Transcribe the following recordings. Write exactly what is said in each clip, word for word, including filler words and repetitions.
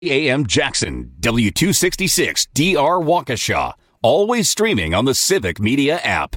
A M Jackson, W two sixty-six D R Waukesha. Always streaming on the Civic Media app.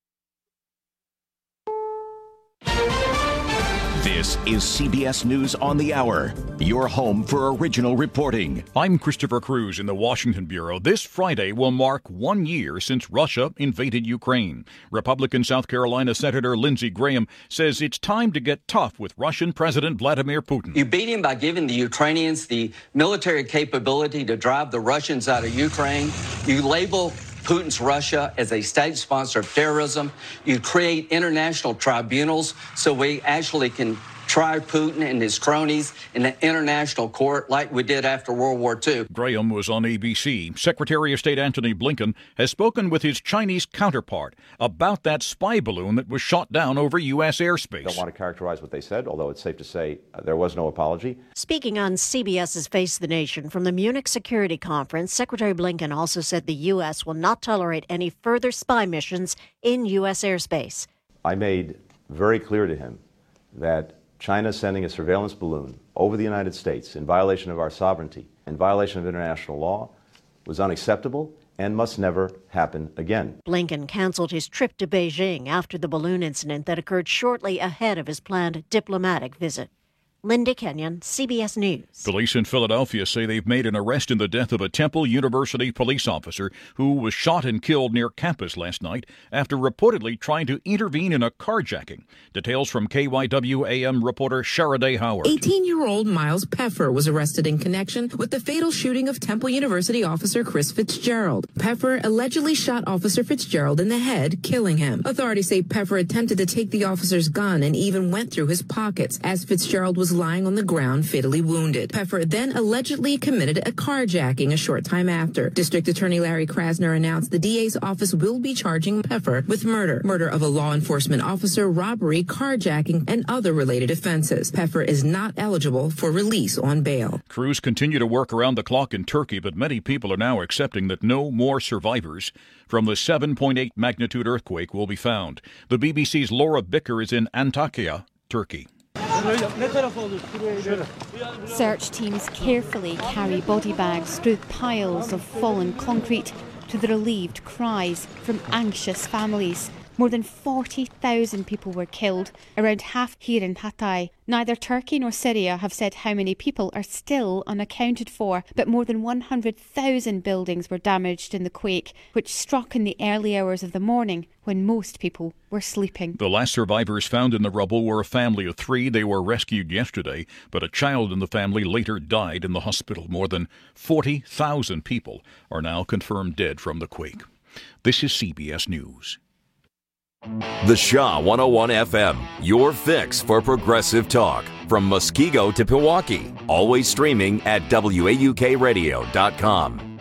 This is C B S News on the Hour, your home for original reporting. I'm Christopher Cruz in the Washington Bureau. This Friday will mark one year since Russia invaded Ukraine. Republican South Carolina Senator Lindsey Graham says it's time to get tough with Russian President Vladimir Putin. You beat him by giving the Ukrainians the military capability to drive the Russians out of Ukraine. You label Putin's Russia as a state sponsor of terrorism. You create international tribunals so we actually can try Putin and his cronies in the international court like we did after World War Two. Graham was on A B C. Secretary of State Antony Blinken has spoken with his Chinese counterpart about that spy balloon that was shot down over U S airspace. I don't want to characterize what they said, although it's safe to say uh, there was no apology. Speaking on CBS's Face the Nation from the Munich Security Conference, Secretary Blinken also said the U S will not tolerate any further spy missions in U S airspace. I made very clear to him that China sending a surveillance balloon over the United States in violation of our sovereignty, in violation of international law, was unacceptable and must never happen again. Blinken canceled his trip to Beijing after the balloon incident that occurred shortly ahead of his planned diplomatic visit. Linda Kenyon, C B S News. Police in Philadelphia say they've made an arrest in the death of a Temple University police officer who was shot and killed near campus last night after reportedly trying to intervene in a carjacking. Details from K Y W A M reporter Sharaday Howard. eighteen-year-old Miles Peffer was arrested in connection with the fatal shooting of Temple University officer Chris Fitzgerald. Peffer allegedly shot Officer Fitzgerald in the head, killing him. Authorities say Peffer attempted to take the officer's gun and even went through his pockets as Fitzgerald was lying on the ground fatally wounded. Peffer then allegedly committed a carjacking a short time after. District Attorney Larry Krasner announced the D A's office will be charging Peffer with murder, murder of a law enforcement officer, robbery, carjacking, and other related offenses. Peffer is not eligible for release on bail. Crews continue to work around the clock in Turkey, but many people are now accepting that no more survivors from the seven point eight magnitude earthquake will be found. The B B C's Laura Bicker is in Antakya, Turkey. Search teams carefully carry body bags through piles of fallen concrete to the relieved cries from anxious families. More than forty thousand people were killed, around half here in Hatay. Neither Turkey nor Syria have said how many people are still unaccounted for, but more than one hundred thousand buildings were damaged in the quake, which struck in the early hours of the morning when most people were sleeping. The last survivors found in the rubble were a family of three. They were rescued yesterday, but a child in the family later died in the hospital. More than forty thousand people are now confirmed dead from the quake. This is C B S News. The Shaw one oh one F M, your fix for progressive talk. From Muskego to Pewaukee. Always streaming at W A U K radio dot com.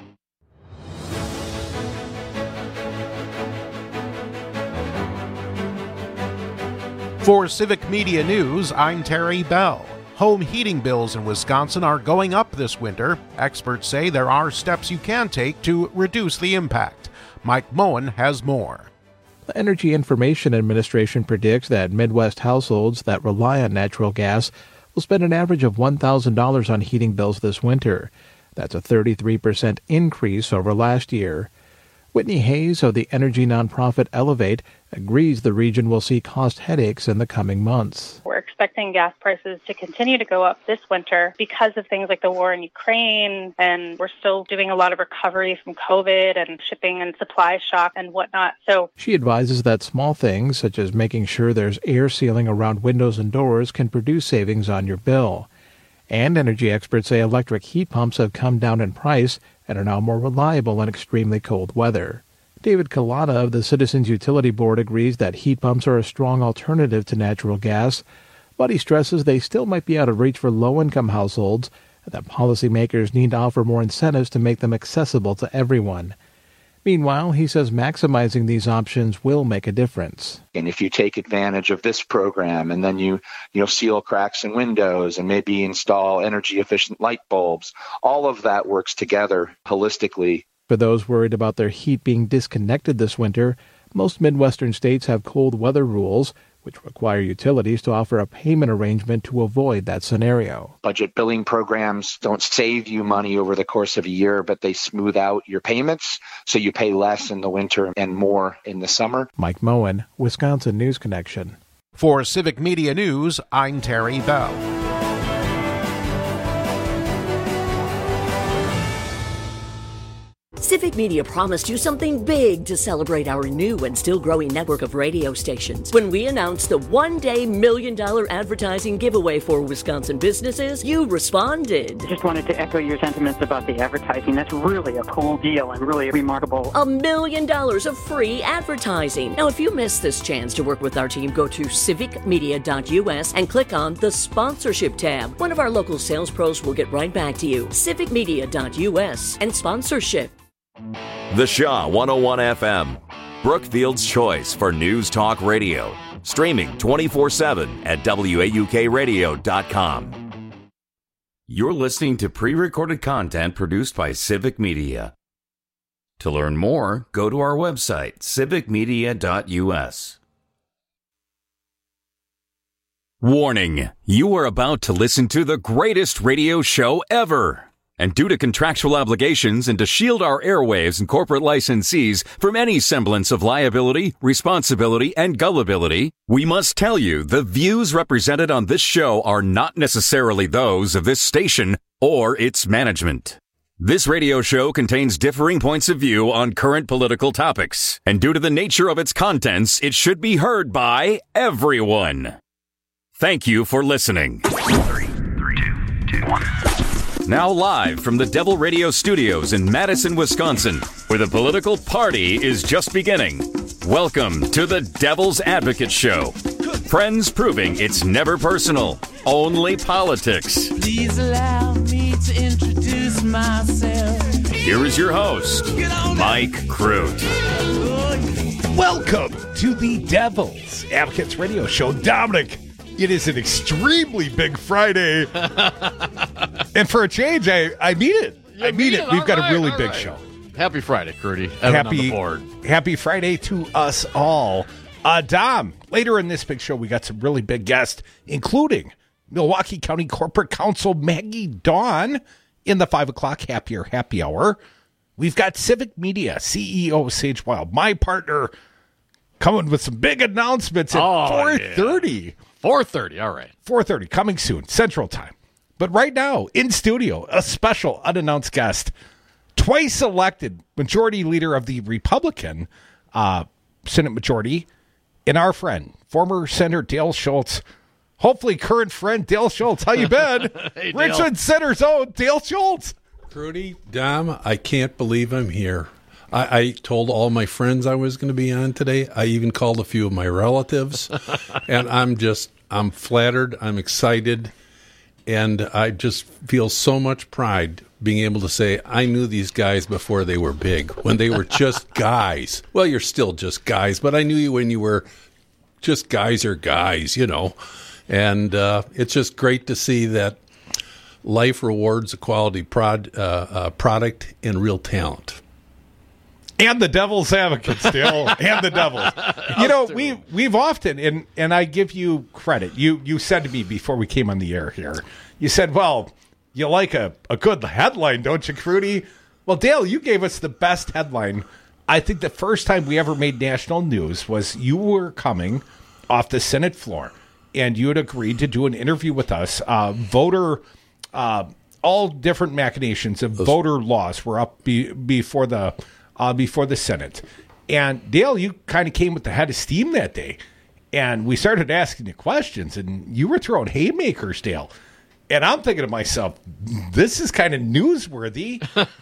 For Civic Media News, I'm Terry Bell. Home heating bills in Wisconsin are going up this winter. Experts say there are steps you can take to reduce the impact. Mike Moen has more. The Energy Information Administration predicts that Midwest households that rely on natural gas will spend an average of one thousand dollars on heating bills this winter. That's a thirty-three percent increase over last year. Whitney Hayes of the energy nonprofit Elevate agrees the region will see cost headaches in the coming months. We're expecting gas prices to continue to go up this winter because of things like the war in Ukraine, and we're still doing a lot of recovery from COVID and shipping and supply shock and whatnot. So she advises that small things, such as making sure there's air sealing around windows and doors, can produce savings on your bill. And energy experts say electric heat pumps have come down in price and are now more reliable in extremely cold weather. David Kalata of the Citizens Utility Board agrees that heat pumps are a strong alternative to natural gas, but he stresses they still might be out of reach for low-income households and that policymakers need to offer more incentives to make them accessible to everyone. Meanwhile, he says maximizing these options will make a difference. And if you take advantage of this program and then you, you know, seal cracks in windows and maybe install energy-efficient light bulbs, all of that works together holistically. For those worried about their heat being disconnected this winter, Most Midwestern states have cold weather rules, which require utilities to offer a payment arrangement to avoid that scenario. Budget billing programs don't save you money over the course of a year, but they smooth out your payments, so you pay less in the winter and more in the summer. Mike Moen, Wisconsin News Connection. For Civic Media News, I'm Terry Bell. Civic Media promised you something big to celebrate our new and still growing network of radio stations. When we announced the one-day million dollar advertising giveaway for Wisconsin businesses, you responded. I just wanted to echo your sentiments about the advertising. That's really a cool deal and really remarkable. A million dollars of free advertising. Now, if you missed this chance to work with our team, go to civic media dot u s and click on the sponsorship tab. One of our local sales pros will get right back to you. civic media dot u s and sponsorship. The Shaw one oh one F M, Brookfield's choice for news talk radio. Streaming twenty-four seven at W A U K radio dot com. You're listening to pre-recorded content produced by Civic Media. To learn more, go to our website, civic media dot u s. Warning, you are about to listen to the greatest radio show ever. And due to contractual obligations and to shield our airwaves and corporate licensees from any semblance of liability, responsibility, and gullibility, we must tell you the views represented on this show are not necessarily those of this station or its management. This radio show contains differing points of view on current political topics, and due to the nature of its contents, it should be heard by everyone. Thank you for listening. Three, three, two, two, one. Now live from the Devil Radio Studios in Madison, Wisconsin, where the political party is just beginning. Welcome to the Devil's Advocate Show. Friends proving it's never personal, only politics. Please allow me to introduce myself. Here is your host, Mike Crute. Welcome to the Devil's Advocates Radio Show. Dominic, it is an extremely big Friday. And for a change, I, I mean it. I mean it. We've got a really big show. Happy Friday, Crudy. Happy, happy Friday to us all. Uh, Dom, later in this big show, we got some really big guests, including Milwaukee County Corporate Counsel Maggie Dawn in the five o'clock Happier Happy Hour. We've got Civic Media C E O Sage Wild, my partner, coming with some big announcements at oh, four thirty. Yeah. four thirty, all right. four thirty, coming soon, Central Time. But right now, in studio, a special unannounced guest, twice elected majority leader of the Republican uh, Senate majority, and our friend, former Senator Dale Schultz, hopefully current friend Dale Schultz. How you been? Hey, Richmond Center's own Dale Schultz. Crudy, Dom, I can't believe I'm here. I, I told all my friends I was going to be on today. I even called a few of my relatives, and I'm just, I'm flattered. I'm excited. And I just feel so much pride being able to say, I knew these guys before they were big, when they were just guys. Well, you're still just guys, but I knew you when you were just guys are guys, you know. And uh, it's just great to see that life rewards a quality prod, uh, uh, product and real talent. And the Devil's Advocate still, and the Devils. You know, we we've often, and and I give you credit. You you said to me before we came on the air here, you said, "Well, you like a, a good headline, don't you, Crudy?" Well, Dale, you gave us the best headline. I think the first time we ever made national news was you were coming off the Senate floor, and you had agreed to do an interview with us. Uh, voter, uh, all different machinations of Those- voter laws were up be, before the. Uh, before the Senate. And Dale, you kind of came with the head of steam that day. And we started asking you questions, and you were throwing haymakers, Dale. And I'm thinking to myself, this is kind of newsworthy.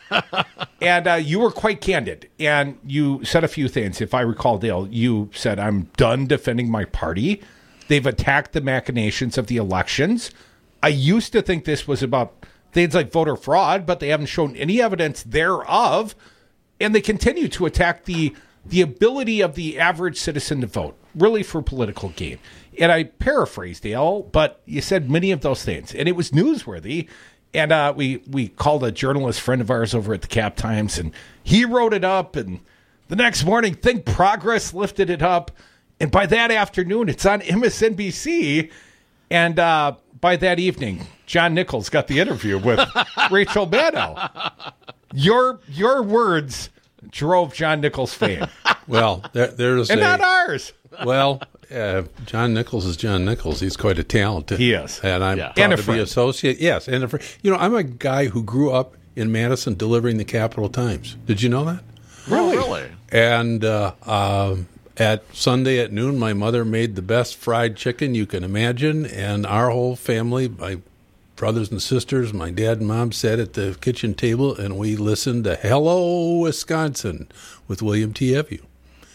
And uh, you were quite candid. And you said a few things. If I recall, Dale, you said, I'm done defending my party. They've attacked the machinations of the elections. I used to think this was about things like voter fraud, but they haven't shown any evidence thereof. And they continue to attack the the ability of the average citizen to vote, really for political gain. And I paraphrased, Dale, but you said many of those things. And it was newsworthy. And uh, we, we called a journalist friend of ours over at the Cap Times, and he wrote it up. And The next morning, Think Progress lifted it up. And by that afternoon, it's on M S N B C. And uh, by that evening, John Nichols got the interview with Rachel Maddow. Your your words drove John Nichols' fame. Well, there, there's and a, not ours. Well, uh, John Nichols is John Nichols. He's quite a talent. He is. And I'm yeah. proud and a to friend. be associate. Yes, and a friend. You know, I'm a guy who grew up in Madison delivering the Capital Times. Did you know that? Really? really? And uh, um, at Sunday at noon, my mother made the best fried chicken you can imagine, and our whole family, my brothers and sisters, my dad and mom sat at the kitchen table, and we listened to Hello, Wisconsin with William T. Evue.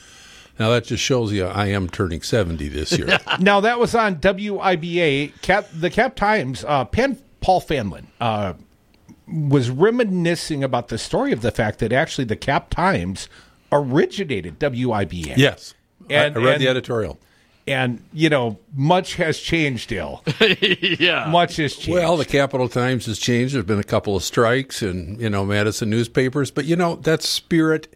Now, that just shows you I am turning seventy this year. Now, that was on W I B A. Cap, the Cap Times, uh, Pan, Paul Fanlin uh, was reminiscing about the story of the fact that actually the Cap Times originated W I B A. Yes. And, I read and, the editorial. And, you know, much has changed, Dale. yeah. Much has changed. Well, the Capital Times has changed. There's been a couple of strikes and, you know, Madison newspapers. But, you know, that spirit...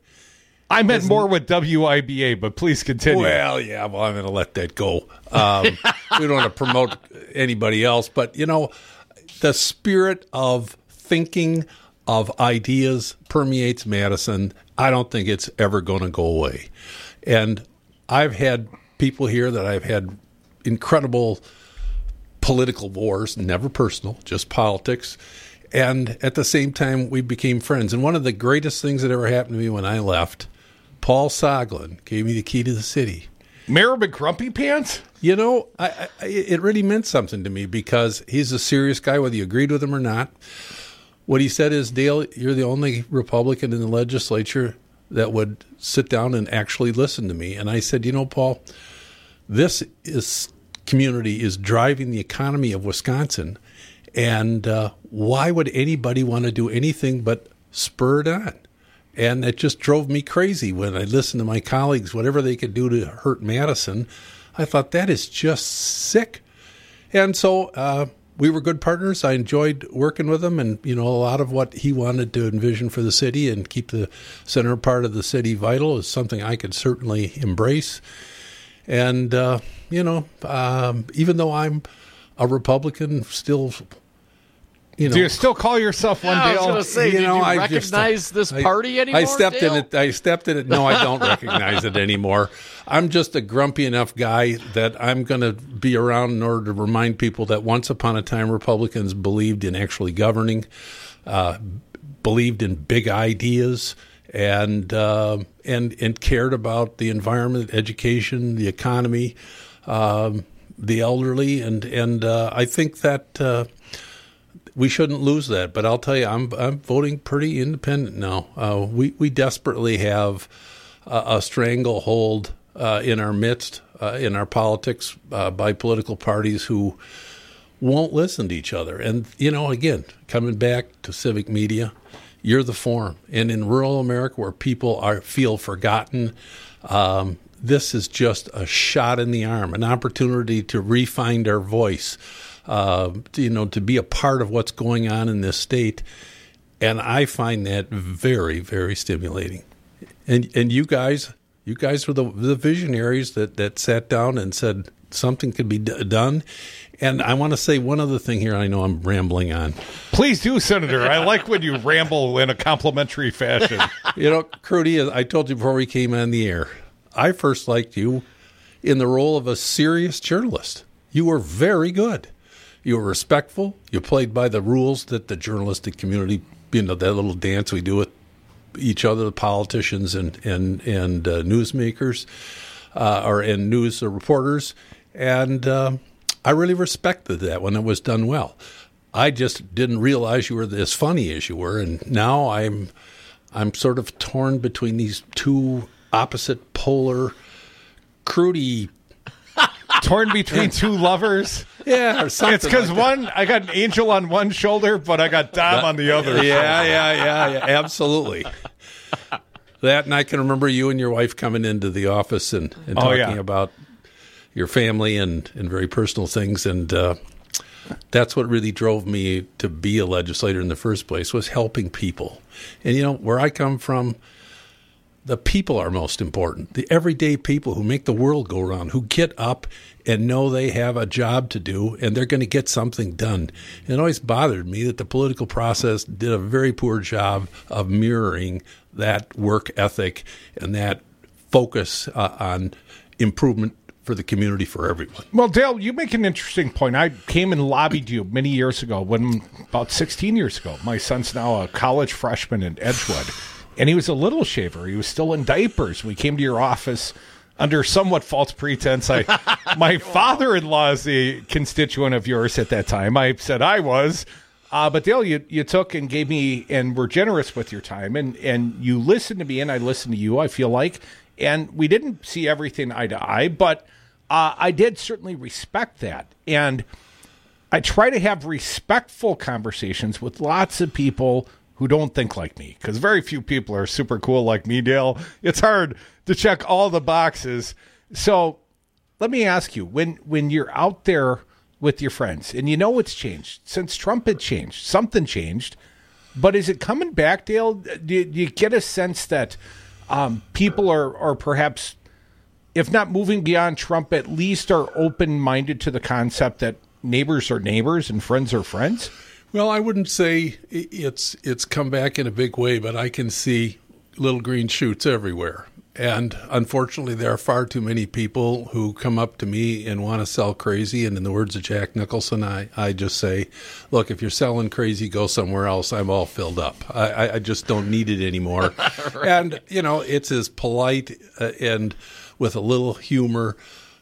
I meant more with W I B A, but please continue. Well, yeah, well, I'm going to let that go. Um, we don't want to promote anybody else. But, you know, the spirit of thinking, of ideas permeates Madison. I don't think it's ever going to go away. And I've had people here that I've had incredible political wars, never personal, just politics. And at the same time, we became friends. And one of the greatest things that ever happened to me when I left, Paul Soglin gave me the key to the city. Mayor McGrumpy Pants? You know, I, I, it really meant something to me because he's a serious guy, whether you agreed with him or not. What he said is, Dale, you're the only Republican in the legislature that would sit down and actually listen to me. And I said, you know, Paul, this is community is driving the economy of Wisconsin. And uh, why would anybody want to do anything but spur it on? And it just drove me crazy when I listened to my colleagues, whatever they could do to hurt Madison. I thought, that is just sick. And so uh, we were good partners. I enjoyed working with him, and, you know, a lot of what he wanted to envision for the city and keep the center part of the city vital is something I could certainly embrace. And, uh, you know, um, even though I'm a Republican, still... You know, do you still call yourself one, yeah, Dale? I was going to say, you did know, you I recognize just, this I, party anymore, I stepped Dale? in it. I stepped in it. No, I don't recognize it anymore. I'm just a grumpy enough guy that I'm going to be around in order to remind people that once upon a time Republicans believed in actually governing, uh, believed in big ideas, and uh, and and cared about the environment, education, the economy, um, the elderly, and and uh, I think that. Uh, We shouldn't lose that, but I'll tell you, I'm I'm voting pretty independent now. Uh, we we desperately have a, a stranglehold uh, in our midst, uh, in our politics, uh, by political parties who won't listen to each other. And you know, again, coming back to civic media, you're the forum. And in rural America, where people are feel forgotten, um, this is just a shot in the arm, an opportunity to re-find our voice. Uh, you know, to be a part of what's going on in this state. And I find that very, very stimulating. And and you guys, you guys were the, the visionaries that, that sat down and said something could be d- done. And I want to say one other thing here. I know I'm rambling on. Please do, Senator. I like when you ramble in a complimentary fashion. You know, Crudy, I told you before we came on the air, I first liked you in the role of a serious journalist. You were very good. You were respectful. You played by the rules that the journalistic community, you know, that little dance we do with each other, the politicians and and and uh, newsmakers, uh, or and news reporters, and uh, I really respected that when it was done well. I just didn't realize you were as funny as you were, and now I'm I'm sort of torn between these two opposite polar, Crudy. Torn between two lovers? Yeah, or something. It's because like one, I got an angel on one shoulder, but I got Dom on the other. Yeah, yeah, yeah, yeah, absolutely. That, and I can remember you and your wife coming into the office and, and oh, talking yeah. about your family and, and very personal things. And uh, that's what really drove me to be a legislator in the first place, was helping people. And, you know, where I come from, the people are most important. The everyday people who make the world go round, who get up and know they have a job to do and they're going to get something done. And it always bothered me that the political process did a very poor job of mirroring that work ethic and that focus uh, on improvement for the community, for everyone. Well, Dale, you make an interesting point. I came and lobbied you many years ago, when about sixteen years ago. My son's now a college freshman in Edgewood, and he was a little shaver. He was still in diapers. We came to your office under somewhat false pretense. I, my father-in-law is a constituent of yours at that time. I said I was. Uh, but Dale, you, you took and gave me, and were generous with your time, and, and you listened to me, and I listened to you, I feel like. And we didn't see everything eye to eye, but uh, I did certainly respect that. And I try to have respectful conversations with lots of people who don't think like me, because very few people are super cool like me, Dale. It's hard to check all the boxes. So let me ask you, when when you're out there with your friends, and you know it's changed, since Trump had changed, something changed, but is it coming back, Dale? Do you, do you get a sense that um, people are, are perhaps, if not moving beyond Trump, at least are open-minded to the concept that neighbors are neighbors and friends are friends? Well, I wouldn't say it's it's come back in a big way, but I can see little green shoots everywhere. And unfortunately, there are far too many people who come up to me and want to sell crazy. And in the words of Jack Nicholson, I, I just say, look, if you're selling crazy, go somewhere else. I'm all filled up. I, I just don't need it anymore. Right. And, you know, it's as polite uh, and with a little humor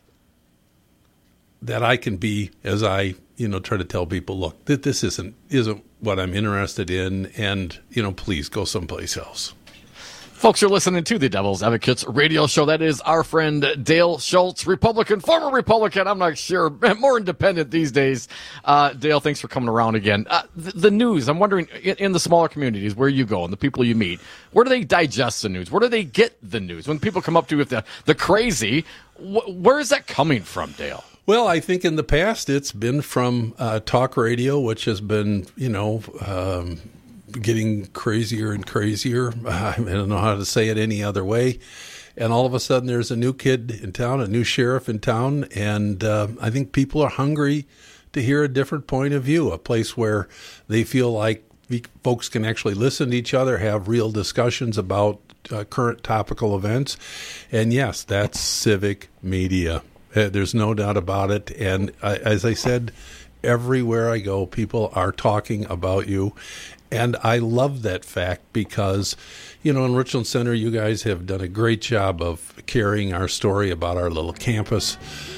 that I can be as I, you know, try to tell people, look, that this isn't isn't what I'm interested in. And, you know, please go someplace else. Folks, you're listening to the Devil's Advocates radio show. That is our friend Dale Schultz, Republican, former Republican. I'm not sure, more independent these days. Uh, Dale, thanks for coming around again. Uh, the, the news, I'm wondering, in, in the smaller communities where you go and the people you meet, where do they digest the news? Where do they get the news? When people come up to you with the, the crazy, wh- where is that coming from, Dale? Well, I think in the past it's been from uh, talk radio, which has been, you know, um, getting crazier and crazier. I don't know how to say it any other way. And all of a sudden there's a new kid in town, a new sheriff in town, and uh, I think people are hungry to hear a different point of view, a place where they feel like folks can actually listen to each other, have real discussions about uh, current topical events. And yes, that's civic media. Uh, there's no doubt about it. And uh, as I said, everywhere I go, people are talking about you. And I love that fact because, you know, in Richland Center, you guys have done a great job of carrying our story about our little campus.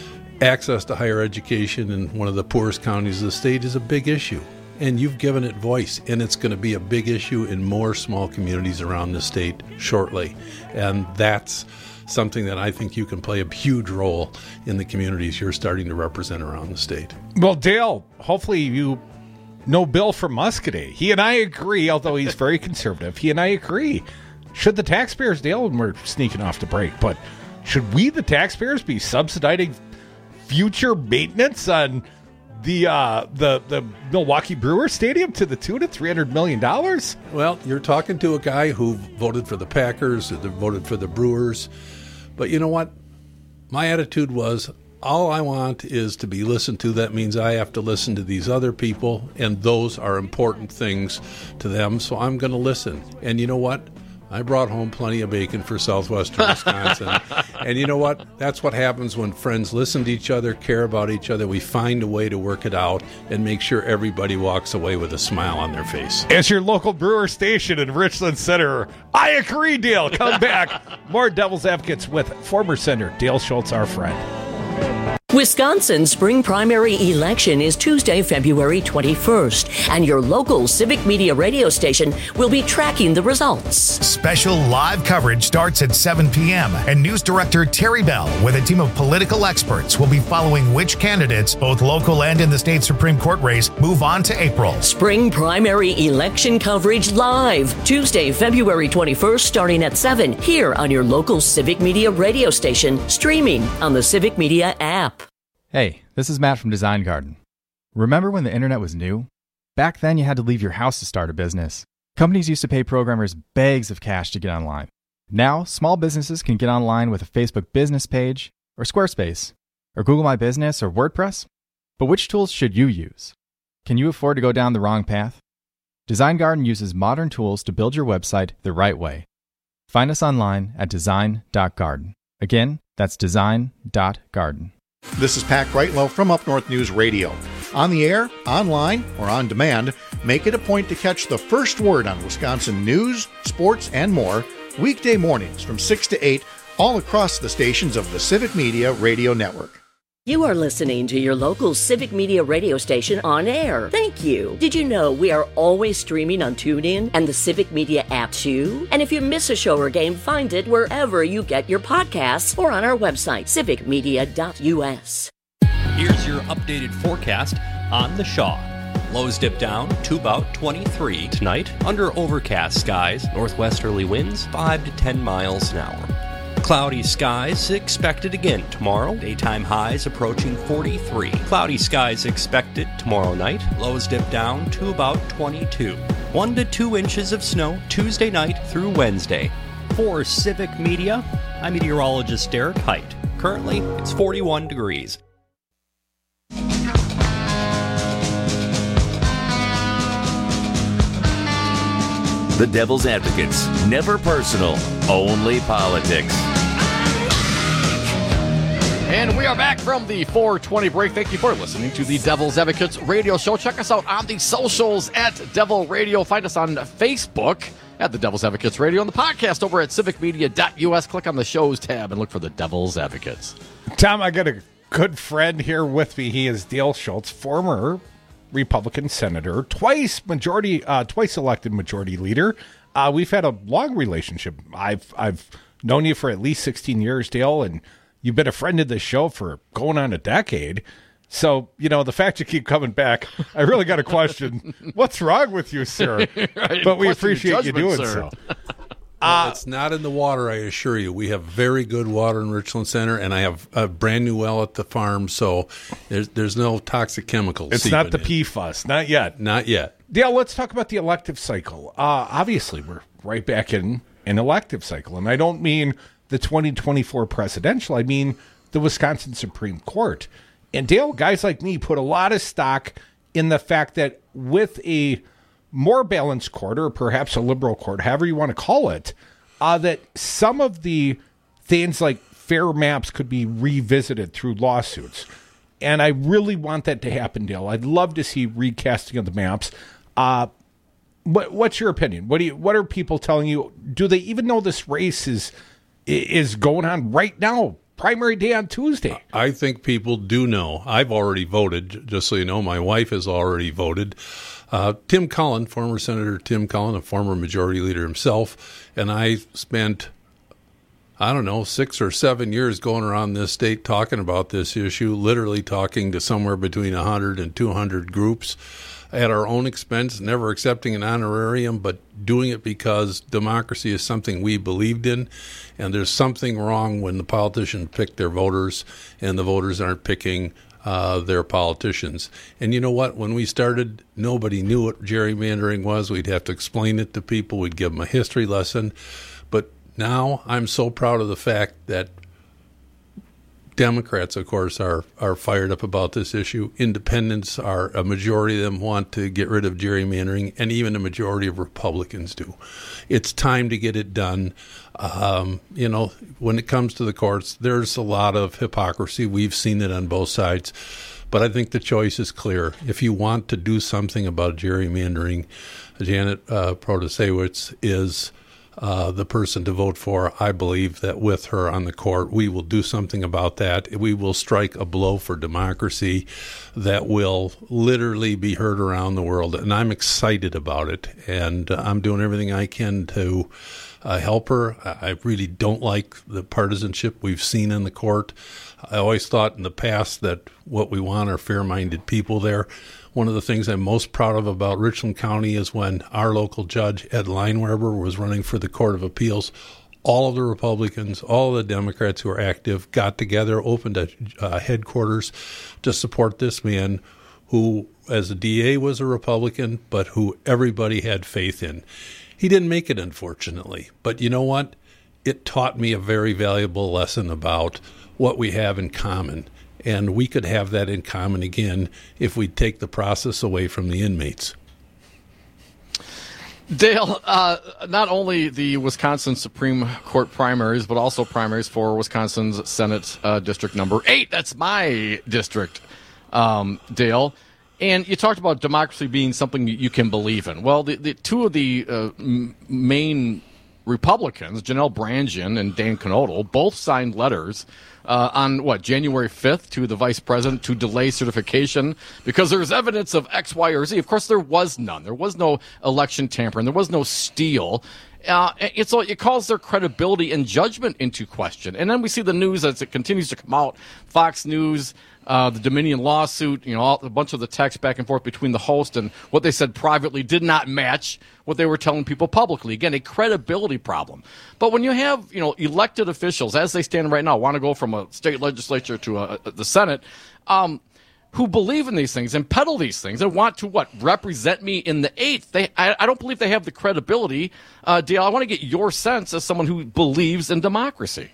Access to higher education in one of the poorest counties of the state is a big issue. And you've given it voice, and it's going to be a big issue in more small communities around the state shortly. And that's something that I think you can play a huge role in the communities you're starting to represent around the state. Well, Dale, hopefully you know Bill from Muscadet. He and I agree, although he's very conservative, he and I agree. Should the taxpayers, Dale, and we're sneaking off the break, but should we, the taxpayers, be subsidizing future maintenance on the uh, the the Milwaukee Brewers Stadium to the tune of three hundred million dollars? Well, you're talking to a guy who voted for the Packers, or voted for the Brewers. But you know what? My attitude was, all I want is to be listened to. That means I have to listen to these other people, and those are important things to them, so I'm going to listen. And you know what? I brought home plenty of bacon for southwestern Wisconsin. And you know what? That's what happens when friends listen to each other, care about each other. We find a way to work it out and make sure everybody walks away with a smile on their face. As your local brewer station in Richland Center, I agree, Dale. Come back. More Devil's Advocates with former Senator Dale Schultz, our friend. Wisconsin's spring primary election is Tuesday, February twenty-first, and your local civic media radio station will be tracking the results. Special live coverage starts at seven p.m., and News Director Terry Bell, with a team of political experts, will be following which candidates, both local and in the state Supreme Court race, move on to April. Spring primary election coverage live, Tuesday, February twenty-first, starting at seven, here on your local civic media radio station, streaming on the Civic Media app. Hey, this is Matt from Design Garden. Remember when the internet was new? Back then you had to leave your house to start a business. Companies used to pay programmers bags of cash to get online. Now, small businesses can get online with a Facebook business page, or Squarespace, or Google My Business, or WordPress. But which tools should you use? Can you afford to go down the wrong path? Design Garden uses modern tools to build your website the right way. Find us online at design dot garden. Again, that's design dot garden. This is Pat Greitlow from Up North News Radio. On the air, online, or on demand, make it a point to catch the first word on Wisconsin news, sports, and more weekday mornings from six to eight all across the stations of the Civic Media Radio Network. You are listening to your local Civic Media radio station on air. Thank you. Did you know we are always streaming on TuneIn and the Civic Media app too? And if you miss a show or game, find it wherever you get your podcasts or on our website, civic media dot u s. Here's your updated forecast on the Shaw. Lows dip down to about twenty-three tonight under overcast skies. Northwesterly winds five to ten miles an hour. Cloudy skies expected again tomorrow. Daytime highs approaching forty-three. Cloudy skies expected tomorrow night. Lows dip down to about twenty-two. One to two inches of snow Tuesday night through Wednesday. For Civic Media, I'm meteorologist Derek Height. Currently, it's forty-one degrees. The Devil's Advocates. Never personal, only politics. And we are back from the four twenty break. Thank you for listening to the Devil's Advocates radio show. Check us out on the socials at Devil Radio. Find us on Facebook at the Devil's Advocates Radio, and the podcast over at civic media dot u s. Click on the shows tab and look for the Devil's Advocates. Tom, I got a good friend here with me. He is Dale Schultz, former Republican senator, twice majority, uh, twice elected majority leader. Uh, we've had a long relationship. I've I've known you for at least sixteen years, Dale, and you've been a friend of the show for going on a decade. So, you know, the fact you keep coming back, I really got a question. What's wrong with you, sir? But we appreciate you doing so. Well, it's not in the water, I assure you. We have very good water in Richland Center, and I have a brand new well at the farm, so there's there's no toxic chemicals. It's not the P F A S, not yet. Not yet. Dale, let's talk about the elective cycle. Uh, obviously, we're right back in an elective cycle, and I don't mean the twenty twenty-four presidential. I mean the Wisconsin Supreme Court. And Dale, guys like me put a lot of stock in the fact that with a more balanced court, or perhaps a liberal court, however you want to call it, uh, that some of the things like fair maps could be revisited through lawsuits. And I really want that to happen, Dale. I'd love to see recasting of the maps. Uh, what, what's your opinion? What do you, what are people telling you? Do they even know this race is is going on right now? Primary day on Tuesday. I think people do know. I've already voted, just so you know. My wife has already voted. Uh, Tim Cullen, former Senator Tim Cullen, a former majority leader himself, and I spent, I don't know, six or seven years going around this state talking about this issue, literally talking to somewhere between one hundred and two hundred groups at our own expense, never accepting an honorarium, but doing it because democracy is something we believed in, and there's something wrong when the politicians pick their voters and the voters aren't picking uh, their politicians. And you know what? When we started, nobody knew what gerrymandering was. We'd have to explain it to people. We'd give them a history lesson. But now I'm so proud of the fact that Democrats, of course, are are fired up about this issue. Independents are, a majority of them want to get rid of gerrymandering, and even a majority of Republicans do. It's time to get it done. Um, you know, when it comes to the courts, there's a lot of hypocrisy. We've seen it on both sides. But I think the choice is clear. If you want to do something about gerrymandering, Janet uh, Protasewicz is Uh, the person to vote for. I believe that with her on the court, we will do something about that. We will strike a blow for democracy that will literally be heard around the world. And I'm excited about it. And uh, I'm doing everything I can to uh, help her. I really don't like the partisanship we've seen in the court. I always thought in the past that what we want are fair-minded people there. One of the things I'm most proud of about Richland County is when our local judge, Ed Leinweber, was running for the Court of Appeals, all of the Republicans, all of the Democrats who are active got together, opened a uh, headquarters to support this man who, as a D A, was a Republican, but who everybody had faith in. He didn't make it, unfortunately. But you know what? it taught me a very valuable lesson about what we have in common. And we could have that in common again if we take the process away from the inmates. Dale, uh, not only the Wisconsin Supreme Court primaries, but also primaries for Wisconsin's Senate uh, District Number eight. That's my district, um, Dale. And you talked about democracy being something you can believe in. Well, the, the two of the uh, m- main Republicans, Janelle Brandtjen and Dan Knodel, both signed letters uh, on, what, January fifth to the vice president to delay certification because there's evidence of X, Y, or Z. Of course, there was none. There was no election tampering. There was no steal. Uh, it's it calls their credibility and judgment into question. And then we see the news as it continues to come out. Fox News, uh, the Dominion lawsuit, you know, all, a bunch of the text back and forth between the host and what they said privately did not match what they were telling people publicly. Again, a credibility problem. But when you have, you know, elected officials, as they stand right now, want to go from a state legislature to a, a, the Senate, um, who believe in these things and peddle these things and want to, what, represent me in the eighth. They, I, I don't believe they have the credibility. Uh, Dale, I want to get your sense as someone who believes in democracy.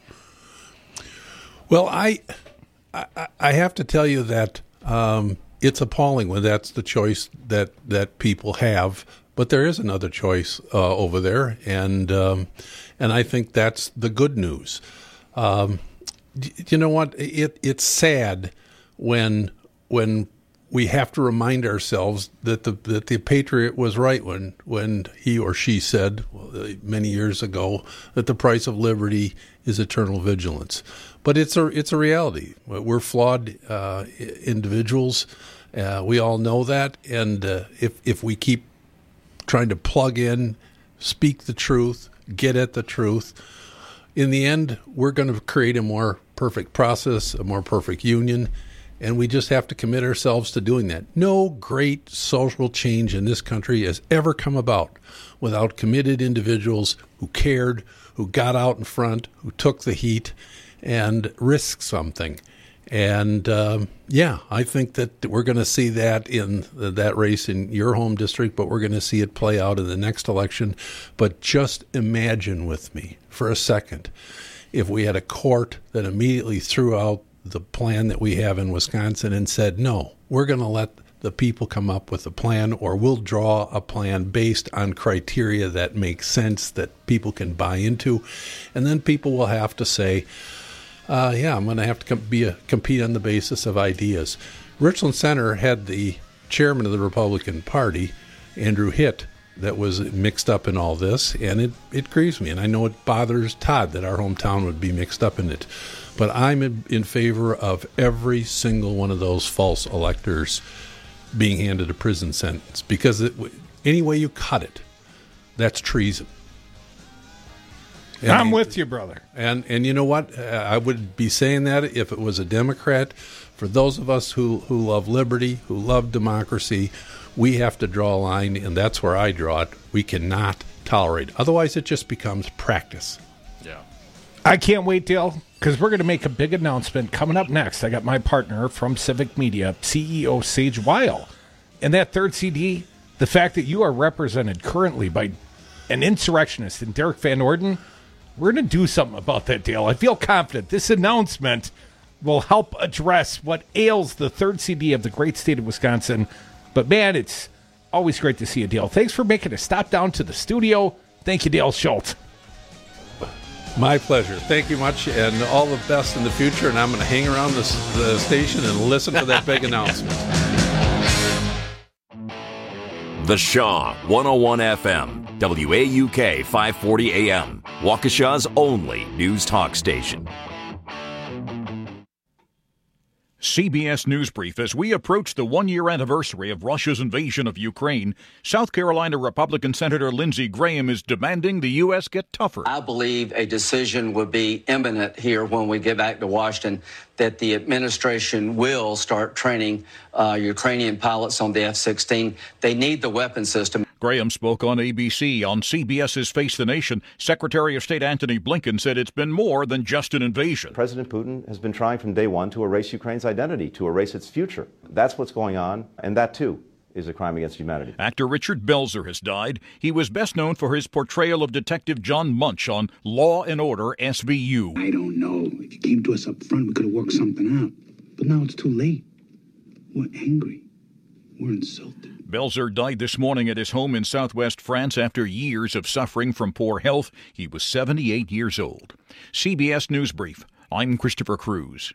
Well, I I, I have to tell you that um, it's appalling when that's the choice that, that people have. But there is another choice uh, over there, and um, and I think that's the good news. Um, you know what? It it's sad when when we have to remind ourselves that the that the patriot was right when when he or she said well, many years ago that the price of liberty is eternal vigilance. But it's a it's a reality. We're flawed uh, individuals. Uh, we all know that, and uh, if if we keep trying to plug in, speak the truth, get at the truth, in the end, we're going to create a more perfect process, a more perfect union. And we just have to commit ourselves to doing that. No great social change in this country has ever come about without committed individuals who cared, who got out in front, who took the heat, and risked something. And, um, yeah, I think that we're going to see that in that race in your home district, but we're going to see it play out in the next election. But just imagine with me for a second if we had a court that immediately threw out the plan that we have in Wisconsin and said, no, we're going to let the people come up with a plan, or we'll draw a plan based on criteria that makes sense, that people can buy into. And then people will have to say, uh, yeah, I'm going to have to com- be a, compete on the basis of ideas. Richland Center had the chairman of the Republican Party, Andrew Hitt, that was mixed up in all this, and it, it grieves me. And I know it bothers Todd that our hometown would be mixed up in it. But I'm in, in favor of every single one of those false electors being handed a prison sentence, because it, any way you cut it, that's treason. And I'm I, with you, brother. And and you know what? Uh, I would be saying that if it was a Democrat. For those of us who, who love liberty, who love democracy, we have to draw a line, and that's where I draw it. We cannot tolerate. Otherwise, it just becomes practice. Yeah. I can't wait, Dale, because we're going to make a big announcement coming up next. I got my partner from Civic Media, C E O Sage Weil. And that third C D, the fact that you are represented currently by an insurrectionist in Derek Van Orden, we're going to do something about that, Dale. I feel confident this announcement will help address what ails the third C D of the great state of Wisconsin. But, man, it's always great to see you, Dale. Thanks for making a stop down to the studio. Thank you, Dale Schultz. My pleasure. Thank you much, and all the best in the future. And I'm going to hang around this, the station and listen for that big announcement. The Shaw, one oh one F M, W A U K five forty A M, Waukesha's only news talk station. C B S News Brief. As we approach the one-year anniversary of Russia's invasion of Ukraine, South Carolina Republican Senator Lindsey Graham is demanding the U S get tougher. I believe a decision would be imminent here when we get back to Washington, that the administration will start training uh, Ukrainian pilots on the F sixteen. They need the weapon system. Graham spoke on A B C. On CBS's Face the Nation, Secretary of State Antony Blinken said it's been more than just an invasion. President Putin has been trying from day one to erase Ukraine's identity, to erase its future. That's what's going on, and that, too, is a crime against humanity. Actor Richard Belzer has died. He was best known for his portrayal of Detective John Munch on Law and Order S V U. I don't know. If you came to us up front, we could have worked something out. But now it's too late. We're angry. We're insulted. Belzer died this morning at his home in southwest France after years of suffering from poor health. He was seventy-eight years old. C B S News Brief. I'm Christopher Cruz.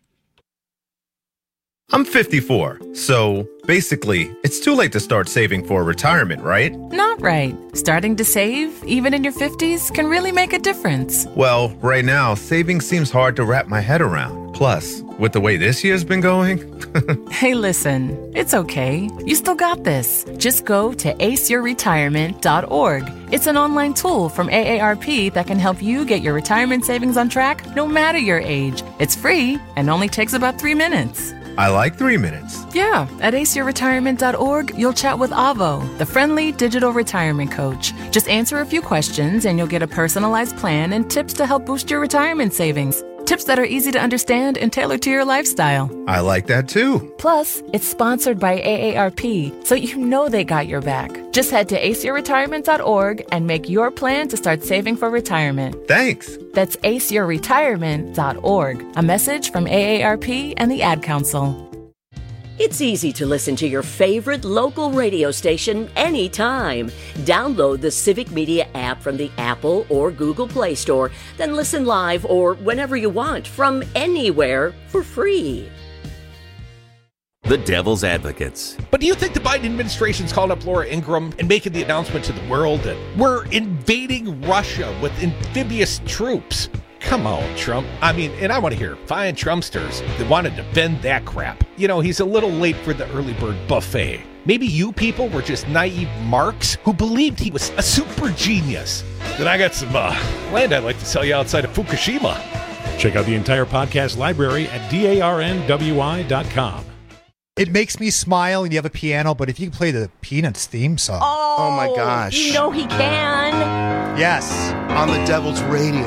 I'm fifty-four, so basically, it's too late to start saving for retirement, right? Not right. Starting to save, even in your fifties, can really make a difference. Well, right now, saving seems hard to wrap my head around. Plus, with the way this year's been going... Hey, listen, it's okay. You still got this. Just go to ace your retirement dot org. It's an online tool from A A R P that can help you get your retirement savings on track no matter your age. It's free and only takes about three minutes. I like three minutes. Yeah, at ace your retirement dot org, you'll chat with Avo, the friendly digital retirement coach. Just answer a few questions and you'll get a personalized plan and tips to help boost your retirement savings. Tips that are easy to understand and tailored to your lifestyle. I like that too. Plus, it's sponsored by A A R P, so you know they got your back. Just head to ace your retirement dot org and make your plan to start saving for retirement. Thanks. That's ace your retirement dot org. A message from A A R P and the Ad Council. It's easy to listen to your favorite local radio station anytime. Download the Civic Media app from the Apple or Google Play Store, then listen live or whenever you want from anywhere for free. The Devil's Advocates. But do you think the Biden administration's called up Laura Ingraham and making the announcement to the world that we're invading Russia with amphibious troops? Come on, Trump. I mean, and I want to hear fine Trumpsters that want to defend that crap. You know, he's a little late for the early bird buffet. Maybe you people were just naive marks who believed he was a super genius. Then I got some uh, land I'd like to sell you outside of Fukushima. Check out the entire podcast library at darnwi dot com. It makes me smile and you have a piano, but if you can play the Peanuts theme song. Oh, oh my gosh. You know he can. Yes, on the Devil's Radio.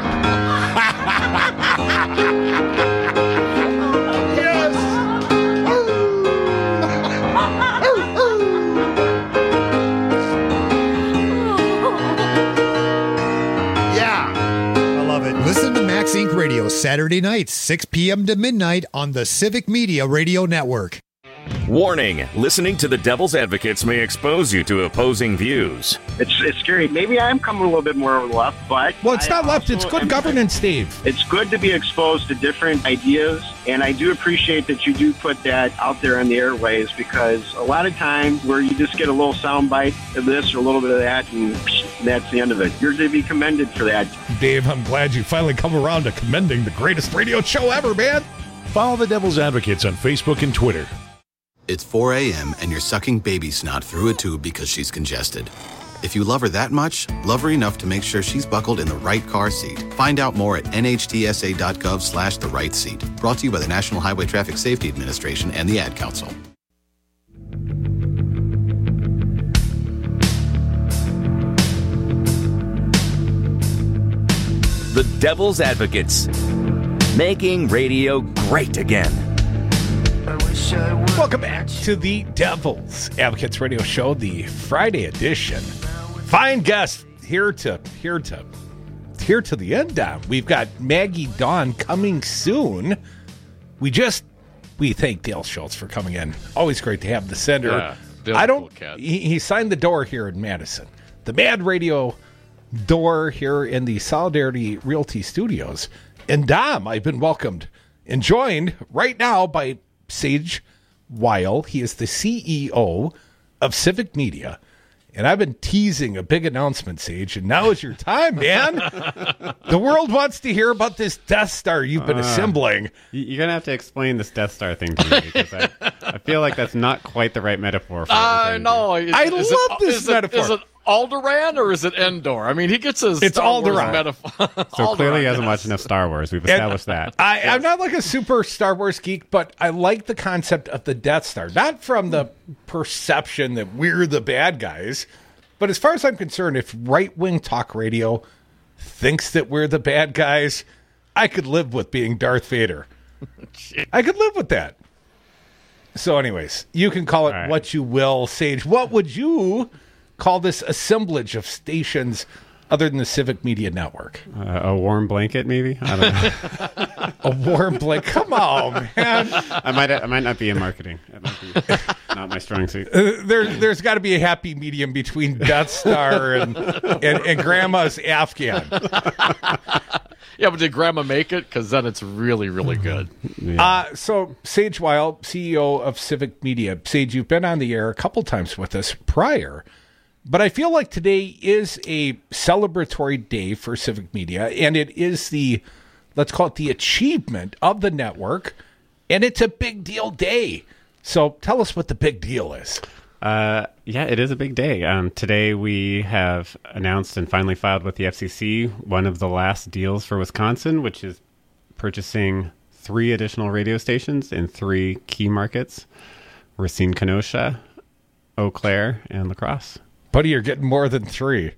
Listen to Max Incorporated. Radio Saturday nights, six p.m. to midnight on the Civic Media Radio Network. Warning, listening to the Devil's Advocates may expose you to opposing views. It's it's scary. Maybe I'm coming a little bit more left, but... Well, it's not I left. It's good governance, Steve. It's good to be exposed to different ideas, and I do appreciate that you do put that out there on the airways, because a lot of times where you just get a little soundbite of this or a little bit of that, and that's the end of it. You're to be commended for that. Dave, I'm glad you finally come around to commending the greatest radio show ever, man. Follow the Devil's Advocates on Facebook and Twitter. It's four a.m. and you're sucking baby snot through a tube because she's congested. If you love her that much, love her enough to make sure she's buckled in the right car seat. Find out more at nhtsa.gov slash the right seat. Brought to you by the National Highway Traffic Safety Administration and the Ad Council. The Devil's Advocates. Making radio great again. Welcome back to the Devil's Advocates Radio Show, the Friday edition. Fine guest here to here to here to the end on. We've got Maggie Dawn coming soon. We just we thank Dale Schultz for coming in. Always great to have the sender. Yeah, I don't. Cool cat. He, he signed the door here in Madison, the Mad Radio door here in the Solidarity Realty Studios. And Dom, I've been welcomed and joined right now by Sage Weil. He is the C E O of Civic Media. And I've been teasing a big announcement, Sage, and now is your time, man. The world wants to hear about this Death Star you've been uh, assembling. You're going to have to explain this Death Star thing to me, because I, I feel like that's not quite the right metaphor for it. I uh, know. Is, I is love it, this is metaphor. It, is it Alderaan or is it Endor? I mean, he gets his it's Star Wars Alderaan. metaphor. So Alderaan, clearly he hasn't yes. watched enough Star Wars. We've established and that. I, yes. I'm not like a super Star Wars geek, but I like the concept of the Death Star. Not from the perception that we're the bad guys, but as far as I'm concerned, if right-wing talk radio thinks that we're the bad guys, I could live with being Darth Vader. I could live with that. so, anyways, you can call it right. what you will, Sage. What would you call this assemblage of stations other than the Civic Media Network? Uh, a warm blanket, maybe? I don't know. A warm blanket? Come on, man. I might I might not be in marketing. That might be not my strong suit. Uh, there, there's got to be a happy medium between Death Star and, and, and Grandma's Afghan. Yeah, but did Grandma make it? Because then it's really, really good. Yeah. Uh, so, Sage Weil, C E O of Civic Media. Sage, you've been on the air a couple times with us prior. But I feel like today is a celebratory day for Civic Media, and it is the, let's call it the achievement of the network, and it's a big deal day. So tell us what the big deal is. Uh, yeah, it is a big day. Um, today we have announced and finally filed with the F C C one of the last deals for Wisconsin, which is purchasing three additional radio stations in three key markets: Racine, Kenosha, Eau Claire, and La Crosse. Buddy, you're getting more than three.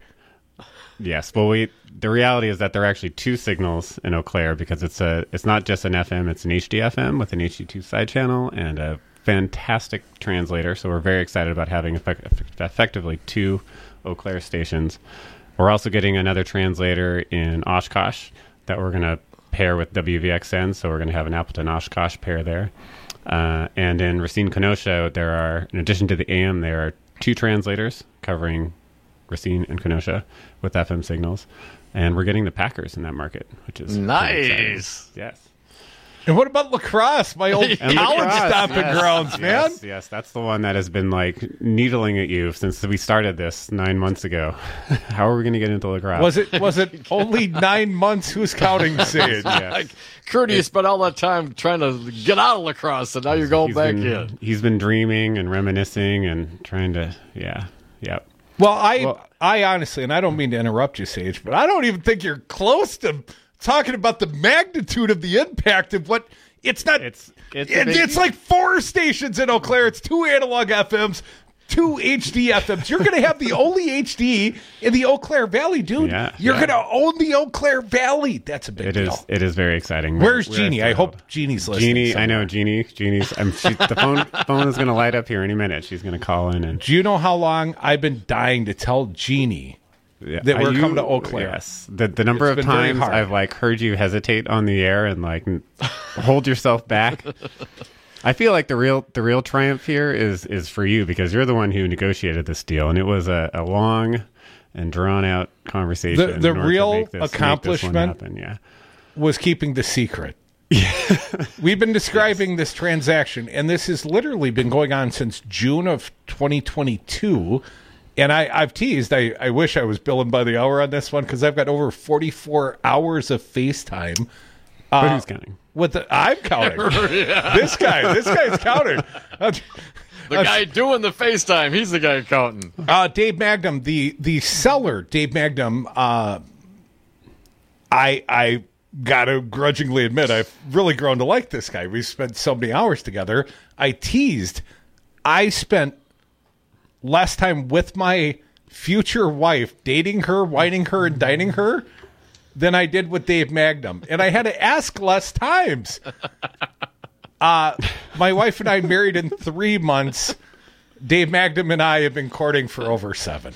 Yes. Well, we the reality is that there are actually two signals in Eau Claire because it's a it's not just an F M, it's an H D F M with an H D two side channel and a fantastic translator. So we're very excited about having effect- effectively two Eau Claire stations. We're also getting another translator in Oshkosh that we're going to pair with W V X N. So we're going to have an Appleton Oshkosh pair there. Uh, and in Racine, Kenosha, there are, in addition to the A M, there are two translators covering Racine and Kenosha with F M signals, and we're getting the Packers in that market, which is nice. Yes. And what about La Crosse, my old college stomping yes, grounds, man? Yes, yes, that's the one that has been like needling at you since we started this nine months ago. How are we going to get into La Crosse? Was it was it only nine months? Who's counting, Sage? Yes. Like, Kurt, you spent all that time trying to get out of La Crosse, and now you're going he's back been, in. He's been dreaming and reminiscing and trying to, yeah, yep. Well, I, well, I honestly, and I don't mean to interrupt you, Sage, but I don't even think you're close to talking about the magnitude of the impact of what it's not. It's it's, it, big, it's like four stations in Eau Claire. It's two analog F Ms, two H D F Ms. You're going to have the only H D in the Eau Claire Valley, dude. Yeah, You're yeah. going to own the Eau Claire Valley. That's a big it deal. Is, it is very exciting. Where's we're, Jeannie? we're I hope Jeannie's listening. Jeannie, somewhere. I know Jeannie. Jeannie's. I'm, she, the phone phone is going to light up here any minute. She's going to call in and. Do you know how long I've been dying to tell Jeannie? Yeah. That we're you, coming to Eau Claire. Yes, the the number It's of been very times hard. I've like heard you hesitate on the air and like hold yourself back. I feel like the real the real triumph here is is for you because you're the one who negotiated this deal, and it was a, a long and drawn out conversation. The, the in order to real make this, accomplishment make this one happen. Yeah. was keeping the secret. We've been describing yes. this transaction, and this has literally been going on since June of twenty twenty-two. And I, I've teased, I, I wish I was billing by the hour on this one because I've got over forty-four hours of FaceTime. Uh, but uh, who's counting? With the, I'm counting. Yeah. This guy, this guy's counting. The guy doing the FaceTime, he's the guy counting. Uh, Dave Magnum, the the seller, Dave Magnum, uh, I I gotta grudgingly admit, I've really grown to like this guy. We've spent so many hours together. I teased. I spent less time with my future wife, dating her, whining her, and dining her, than I did with Dave Magnum. And I had to ask less times. Uh, my wife and I married in three months. Dave Magnum and I have been courting for over seven.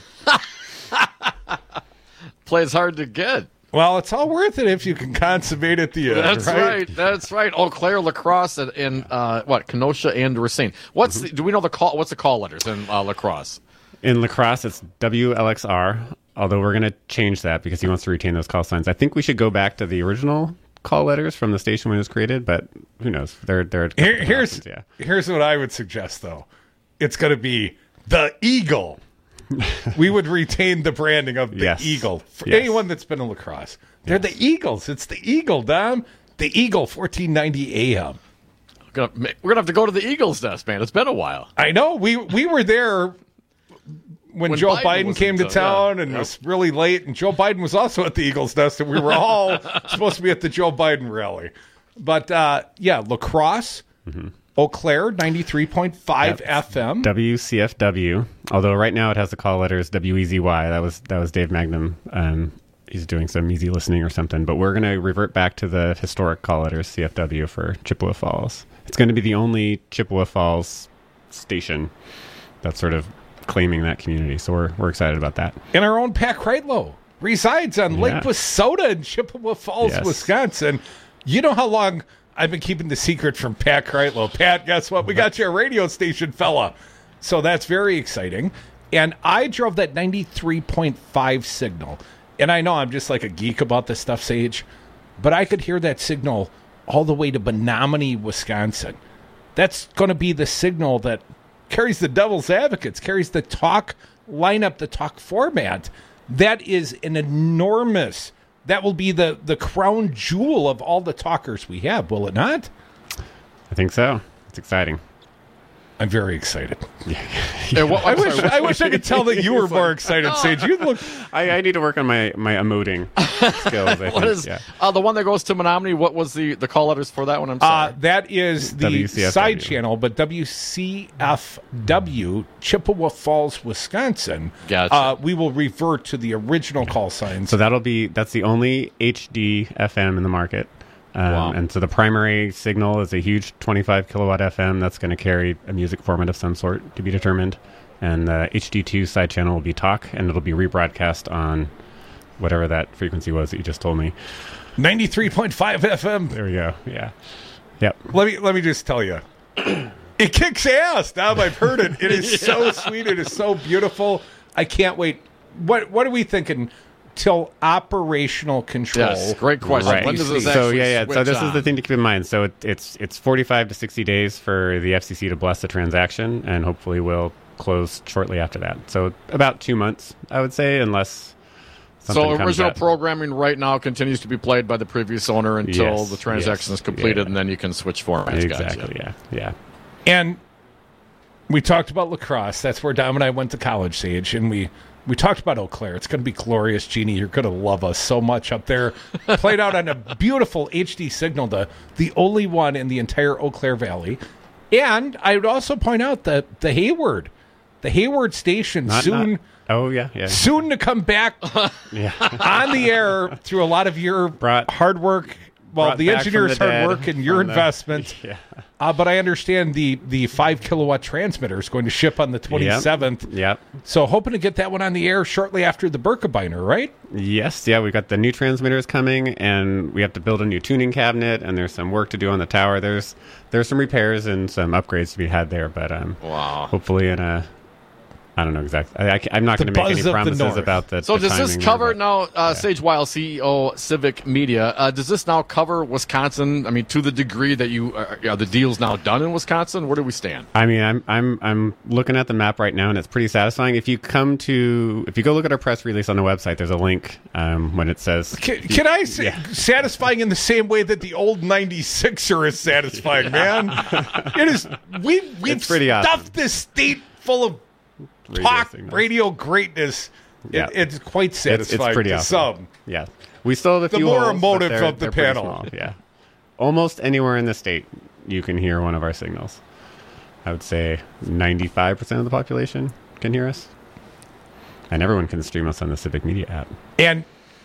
Plays hard to get. Well, it's all worth it if you can consummate at the end. That's right. right. That's right. Eau Claire, La Crosse, and, and uh, what Kenosha and Racine. What's mm-hmm. the, do we know the call? What's the call letters in uh, La Crosse? In La Crosse, it's W L X R. Although we're going to change that because he wants to retain those call signs. I think we should go back to the original call letters from the station when it was created, but who knows? They're they're Here, here's options, yeah. Here's what I would suggest though. It's going to be the Eagle. We would retain the branding of the yes. Eagle for yes. anyone that's been in La Crosse. They're yes. the Eagles. It's the Eagle, Dom. The Eagle, fourteen ninety A M. We're gonna, we're gonna have to go to the Eagles nest, man. It's been a while. I know. We we were there when, when Joe Biden, Biden came to town, yeah. and yep. it was really late. And Joe Biden was also at the Eagles nest, and we were all supposed to be at the Joe Biden rally. But uh, yeah, La Crosse, mm-hmm. Eau Claire, ninety-three point five yep. F M. W C F W. Although right now it has the call letters W E Z Y. That was that was Dave Magnum. Um, he's doing some easy listening or something. But we're going to revert back to the historic call letters C F W for Chippewa Falls. it's going to be the only Chippewa Falls station that's sort of claiming that community. So we're we're excited about that. And our own Pat Kreitlow resides on Yeah. Lake Wissota in Chippewa Falls, Yes. Wisconsin. You know how long I've been keeping the secret from Pat Kreitlow. Pat, guess what? We got you a radio station, fella. So that's very exciting. And I drove that ninety-three point five signal. And I know I'm just like a geek about this stuff, Sage, but I could hear that signal all the way to Menominee, Wisconsin. That's going to be the signal that carries the Devil's Advocates, carries the talk lineup, the talk format. That is an enormous, that will be the, the crown jewel of all the talkers we have, will it not? I think so. It's exciting. I'm very excited. Yeah, what- I I'm wish sorry, I wish I could tell that you were more excited, Sage. You look. I, I need to work on my, my emoting skills. I think. What is yeah. uh, the one that goes to Menominee? What was the, the call letters for that one? I'm sorry. Uh, that is the W C F W. side channel, but W C F W, Chippewa Falls, Wisconsin. Gotcha. Uh, we will revert to the original call signs. So that'll be that's the only H D F M in the market. Um, Wow. And so the primary signal is a huge twenty-five kilowatt F M that's going to carry a music format of some sort to be determined. And the H D two side channel will be talk, and it'll be rebroadcast on whatever that frequency was that you just told me. ninety-three point five F M. There we go. Yeah. Yep. Let me let me just tell you, it kicks ass. Now that I've heard it, it is so sweet. It is so beautiful. I can't wait. What what are we thinking? Till operational control. Yes, great question. Right. When does this so actually yeah, yeah. So switch this is on? the thing to keep in mind. So it, it's it's forty-five to sixty days for the F C C to bless the transaction, and hopefully we'll close shortly after that. So about two months, I would say, unless something So comes original out. programming right now continues to be played by the previous owner until Yes, the transaction yes, is completed, yeah. and then you can switch formats. Exactly. Gotcha. Yeah. Yeah. And we talked about lacrosse. That's where Dom and I went to college, Sage, and we. We talked about Eau Claire. It's going to be glorious, Jeannie. You're going to love us so much up there. Played out on a beautiful H D signal, the, the only one in the entire Eau Claire Valley. And I would also point out that the Hayward, the Hayward station Not- soon, not- oh yeah, yeah. soon to come back Yeah. on the air through a lot of your Brought- hard work. Well, brought the back from engineer's the hard dead work and your from the- investment. Yeah. Uh, but I understand the, the five kilowatt transmitter is going to ship on the twenty-seventh. Yep. So hoping to get that one on the air shortly after the Birkebeiner, right? Yes, yeah, we've got the new transmitters coming, and we have to build a new tuning cabinet, and there's some work to do on the tower. There's there's some repairs and some upgrades to be had there, but um, Wow. hopefully in a, I don't know exactly. I, I, I'm not The going to make buzz any of the promises north. about the. So the does this timing cover there, but- now, uh, Sage Weil, C E O, Civic Media, uh, does this now cover Wisconsin? I mean, to the degree that you, uh, are the deal's now done in Wisconsin? Where do we stand? I mean, I'm I'm I'm looking at the map right now, and it's pretty satisfying. If you come to, if you go look at our press release on the website, there's a link um, when it says. Can, can I say Yeah. satisfying in the same way that the old ninety-sixer is satisfying, man? It is. We we've It's pretty awesome. stuffed this state full of Radio talk signals. radio greatness. It- Yeah. it's quite It's, satisfying it's pretty to awesome. some. Yeah, we still have a The few more holes, but emotive they're- of the they're pretty panel. small, Yeah, almost anywhere in the state you can hear one of our signals. I would say ninety-five percent of the population can hear us, and everyone can stream us on the Civic Media app. And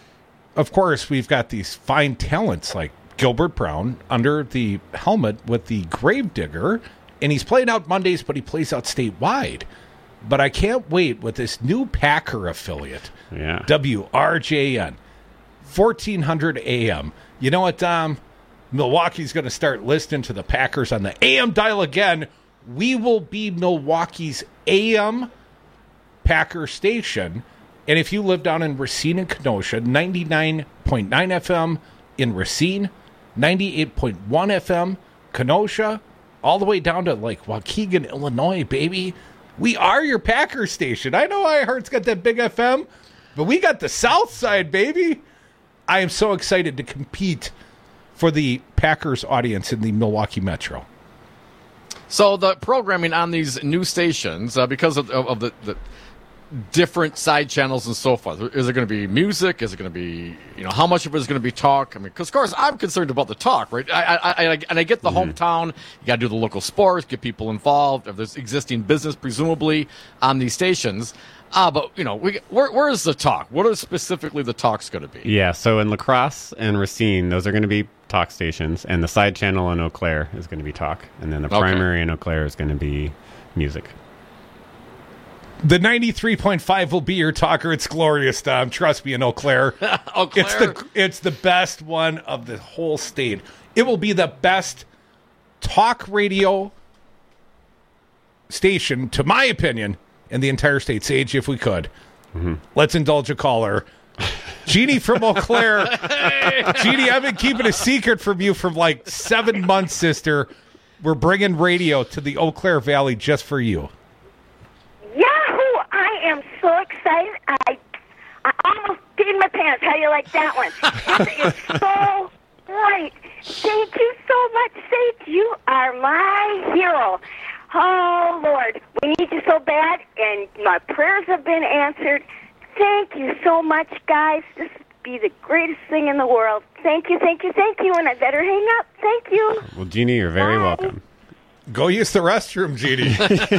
of course, we've got these fine talents like Gilbert Brown under the helmet with the Gravedigger, and he's playing out Mondays, but he plays out statewide. But I can't wait with this new Packer affiliate, Yeah, W R J N, fourteen hundred A M. You know what, Dom? Milwaukee's going to start listening to the Packers on the A M dial again. We will be Milwaukee's A M Packer station. And if you live down in Racine and Kenosha, ninety-nine point nine F M in Racine, ninety-eight point one F M Kenosha, all the way down to like Waukegan, Illinois, baby. We are your Packer station. I know iHeart's got that big F M, but we got the South Side, baby. I am so excited to compete for the Packers audience in the Milwaukee Metro. So the programming on these new stations, uh, because of, of, of the, the different side channels and so forth, is it going to be music? Is it going to be, you know, how much of it is going to be talk? I mean, because of course I'm concerned about the talk, right? I, I, I and I get the Mm-hmm. hometown. You got to do the local sports, get people involved. If there's existing business, presumably on these stations. Ah, uh, but you know, we, where, where is the talk? What are specifically the talks going to be? yeah. So in La Crosse and Racine, those are going to be talk stations, and the side channel in Eau Claire is going to be talk, and then the Okay. primary in Eau Claire is going to be music. The ninety-three point five will be your talker. It's glorious, Tom. Trust me, in Eau Claire. Eau Claire. It's the it's the best one of the whole state. It will be the best talk radio station, to my opinion, in the entire state. Sage, if we could. Mm-hmm. Let's indulge a caller. Jeannie from Eau Claire. Jeannie, I've been keeping a secret from you for like seven months, sister. We're bringing radio to the Eau Claire Valley just for you. Yahoo! I am so excited. I I almost peed my pants. How you like that one? This is so great. Thank you so much, Sage. You are my hero. Oh, Lord. We need you so bad, and my prayers have been answered. Thank you so much, guys. This would be the greatest thing in the world. Thank you, thank you, thank you, and I better hang up. Thank you. Well, Jeannie, you're very Bye. welcome. Go use the restroom, Jeannie.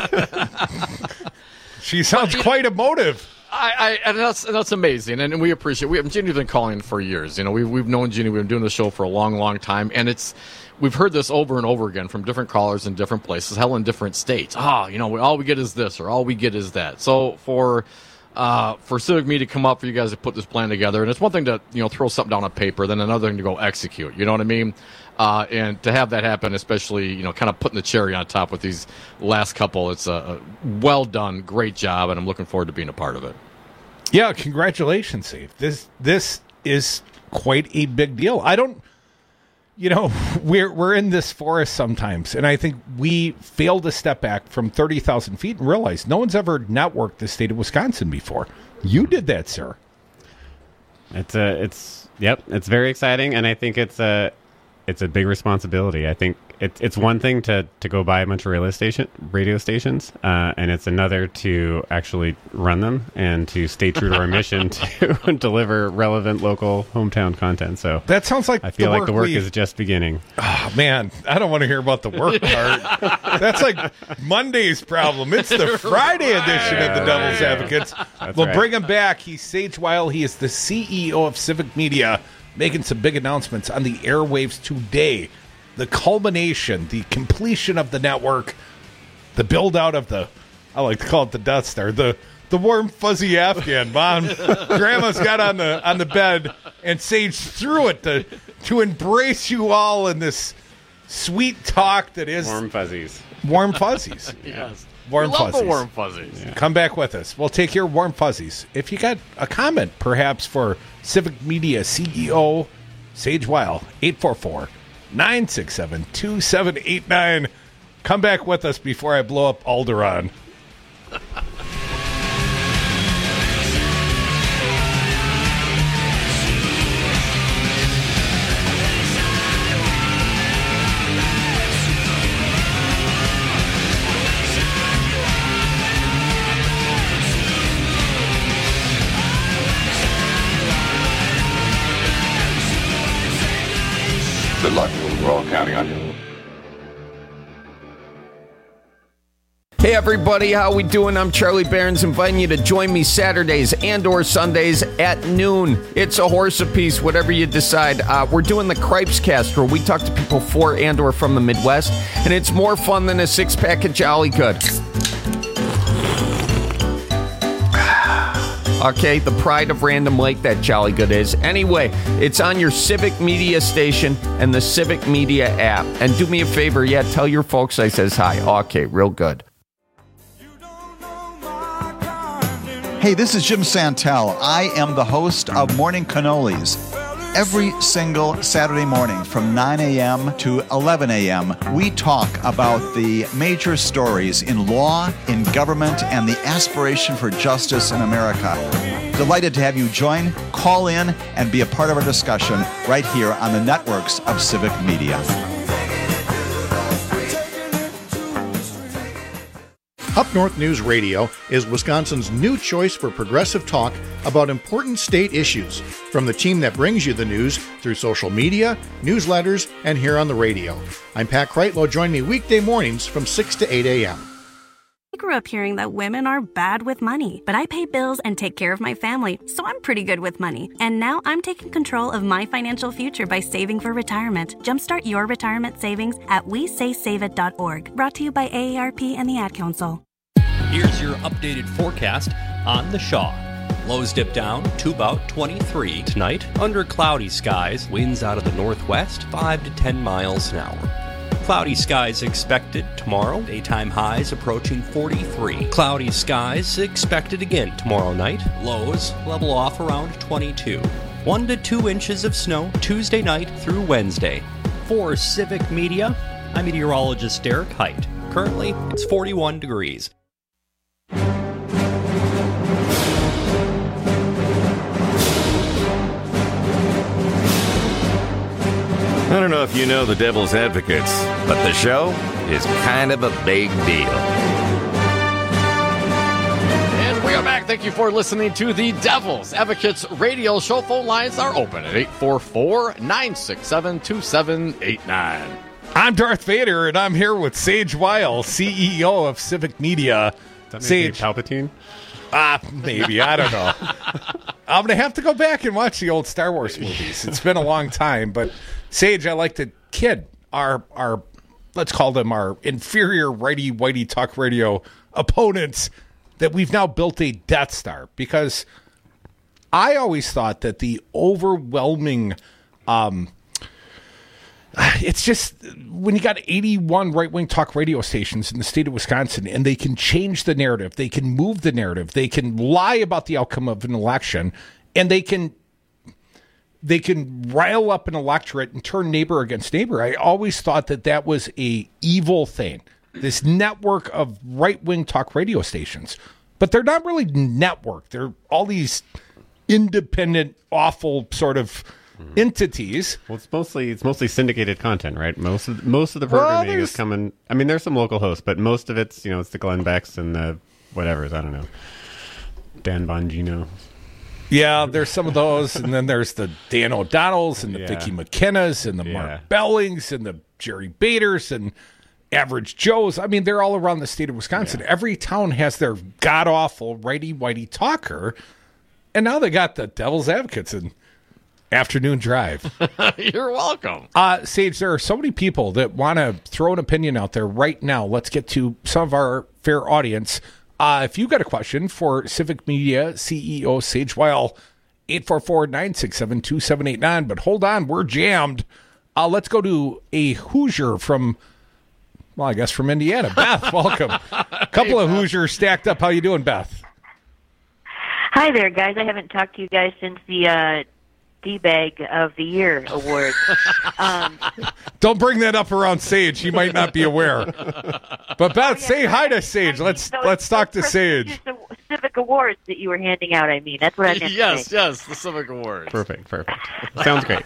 She sounds quite emotive. I, I and that's and that's amazing, and, and we appreciate. We have Ginny's been calling for years. You know, we've we've known Ginny. We've been doing the show for a long, long time, and it's we've heard this over and over again from different callers in different places, hell, in different states. Ah, oh, you know, we, all we get is this, or all we get is that. So for uh, for Civic Media to come up for you guys to put this plan together, and it's one thing to you know throw something down on paper, then another thing to go execute. You know what I mean? Uh, and to have that happen, especially, you know, kind of putting the cherry on top with these last couple, it's a, a well done, great job, and I'm looking forward to being a part of it. Yeah, congratulations, Steve. This this is quite a big deal. I don't, you know, we're we're in this forest sometimes, and I think we fail to step back from thirty thousand feet and realize no one's ever networked the state of Wisconsin before. You did that, sir. It's a, it's yep, it's very exciting, and I think it's a, it's a big responsibility. I think it's it's one thing to, to go buy a bunch of radio station radio stations, uh, and it's another to actually run them and to stay true to our mission to deliver relevant local hometown content. So that sounds like I feel the like the work work we- is just beginning. Oh, man, I don't want to hear about the work part. That's like Monday's problem. It's the Friday edition of the Devil's Advocates. That's We'll right. bring him back. He's Sage Weil. He is the C E O of Civic Media, making some big announcements on the airwaves today. The culmination, the completion of the network, the build-out of the, I like to call it the Death Star, the the warm, fuzzy Afghan. Mom, Grandma's got on the on the bed, and Sage threw it to, to embrace you all in this sweet talk that is... Warm fuzzies. Warm fuzzies. Yes. Warm We love fuzzies. the warm fuzzies. Come back with us. We'll take your warm fuzzies. If you got a comment, perhaps, for Civic Media C E O Sage Weil, eight four four, nine six seven, two seven eight nine. Come back with us before I blow up Alderaan. Good luck. We're all counting on you. Hey everybody, how we doing? I'm Charlie Barons, inviting you to join me Saturdays and or Sundays at noon. It's a horse apiece, whatever you decide. Uh, we're doing the Cripes Cast, where we talk to people for and or from the Midwest, and it's more fun than a six-pack of Jolly Good. Okay, the pride of Random Lake, that Jolly Good is. Anyway, it's on your Civic Media station and the Civic Media app. And do me a favor, yeah, tell your folks I says hi. Okay, real good. Hey, this is Jim Santel. I am the host of Morning Cannolis. Every single Saturday morning from nine a.m. to eleven a.m., we talk about the major stories in law, in government, and the aspiration for justice in America. Delighted to have you join, call in, and be a part of our discussion right here on the networks of Civic Media. Up North News Radio is Wisconsin's new choice for progressive talk about important state issues, from the team that brings you the news through social media, newsletters, and here on the radio. I'm Pat Kreitlow. Join me weekday mornings from six to eight a.m. grew up hearing that women are bad with money, but I pay bills and take care of my family, so I'm pretty good with money. And now I'm taking control of my financial future by saving for retirement. Jumpstart your retirement savings at we say save it dot org. Brought to you by A A R P and the Ad Council. Here's your updated forecast on the Shaw. Lows dip down to about twenty-three tonight. Under cloudy skies, winds out of the northwest, five to ten miles an hour. Cloudy skies expected tomorrow. Daytime highs approaching forty-three. Cloudy skies expected again tomorrow night. Lows level off around twenty-two. One to two inches of snow Tuesday night through Wednesday. For Civic Media, I'm meteorologist Derek Height. Currently, it's forty-one degrees. I don't know if you know the Devil's Advocates, but the show is kind of a big deal. And we are back. Thank you for listening to the Devil's Advocates radio show. Phone lines are open at eight four four, nine six seven, two seven eight nine. I'm Darth Vader, and I'm here with Sage Weil, C E O of Civic Media. That Sage Palpatine? Ah, uh, maybe. I don't know. I'm going to have to go back and watch the old Star Wars movies. It's been a long time, but Sage, I like to kid our, our let's call them our inferior righty-whitey talk radio opponents that we've now built a Death Star, because I always thought that the overwhelming, um, it's just when you got eighty-one right-wing talk radio stations in the state of Wisconsin, and they can change the narrative, they can move the narrative, they can lie about the outcome of an election, and they can they can rile up an electorate and turn neighbor against neighbor. I always thought that that was a evil thing, this network of right-wing talk radio stations. But they're not really network. They're all these independent, awful sort of entities. Well, it's mostly it's mostly syndicated content, right? Most of most of the programming well, is coming. I mean, there's some local hosts, but most of it's you know it's the Glenn Becks and the whatever's. I don't know, Dan Bongino. Yeah, there's some of those, and then there's the Dan O'Donnells and the yeah. Vicki McKennas and the yeah. Mark Bellings and the Jerry Baders and Average Joes. I mean, they're all around the state of Wisconsin. Yeah. Every town has their god awful righty-whitey talker, and now they got the Devil's Advocates and Afternoon Drive. You're welcome. Uh, Sage, there are so many people that want to throw an opinion out there right now. Let's get to some of our fair audience. Uh, if you got a question for Civic Media C E O Sage Weil, eight four four, nine six seven, two seven eight nine. But hold on, we're jammed. Uh, let's go to a Hoosier from, well, I guess from Indiana. Beth, welcome. A couple hey, of Beth. Hoosiers stacked up. How you doing, Beth? Hi there, guys. I haven't talked to you guys since the uh, D-Bag of the Year award. um, Don't bring that up around Sage. He might not be aware. But Beth, oh, yeah, say hi to Sage. Let's so let's talk to Sage. The Civic Awards that you were handing out, I mean. That's what I meant Yes, to say. yes, the Civic Awards. Perfect, perfect. Sounds great.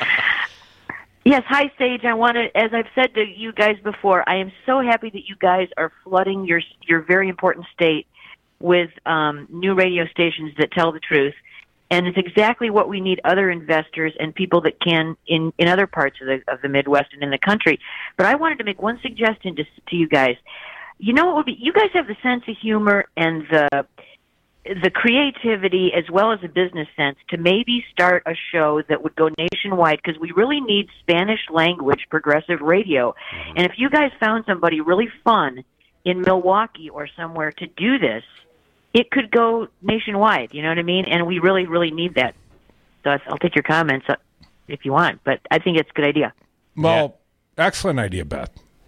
Yes, hi, Sage. I want to, as I've said to you guys before, I am so happy that you guys are flooding your your very important state with um, new radio stations that tell the truth. And it's exactly what we need other investors and people that can in, in other parts of the of the Midwest and in the country. But I wanted to make one suggestion to, to you guys. You know what would be? You guys have the sense of humor and the the creativity as well as a business sense to maybe start a show that would go nationwide, because we really need Spanish language progressive radio. Mm-hmm. And if you guys found somebody really fun in Milwaukee or somewhere to do this, it could go nationwide, you know what I mean? And we really, really need that. So I'll take your comments if you want, but I think it's a good idea. Well, yeah. Excellent idea, Beth.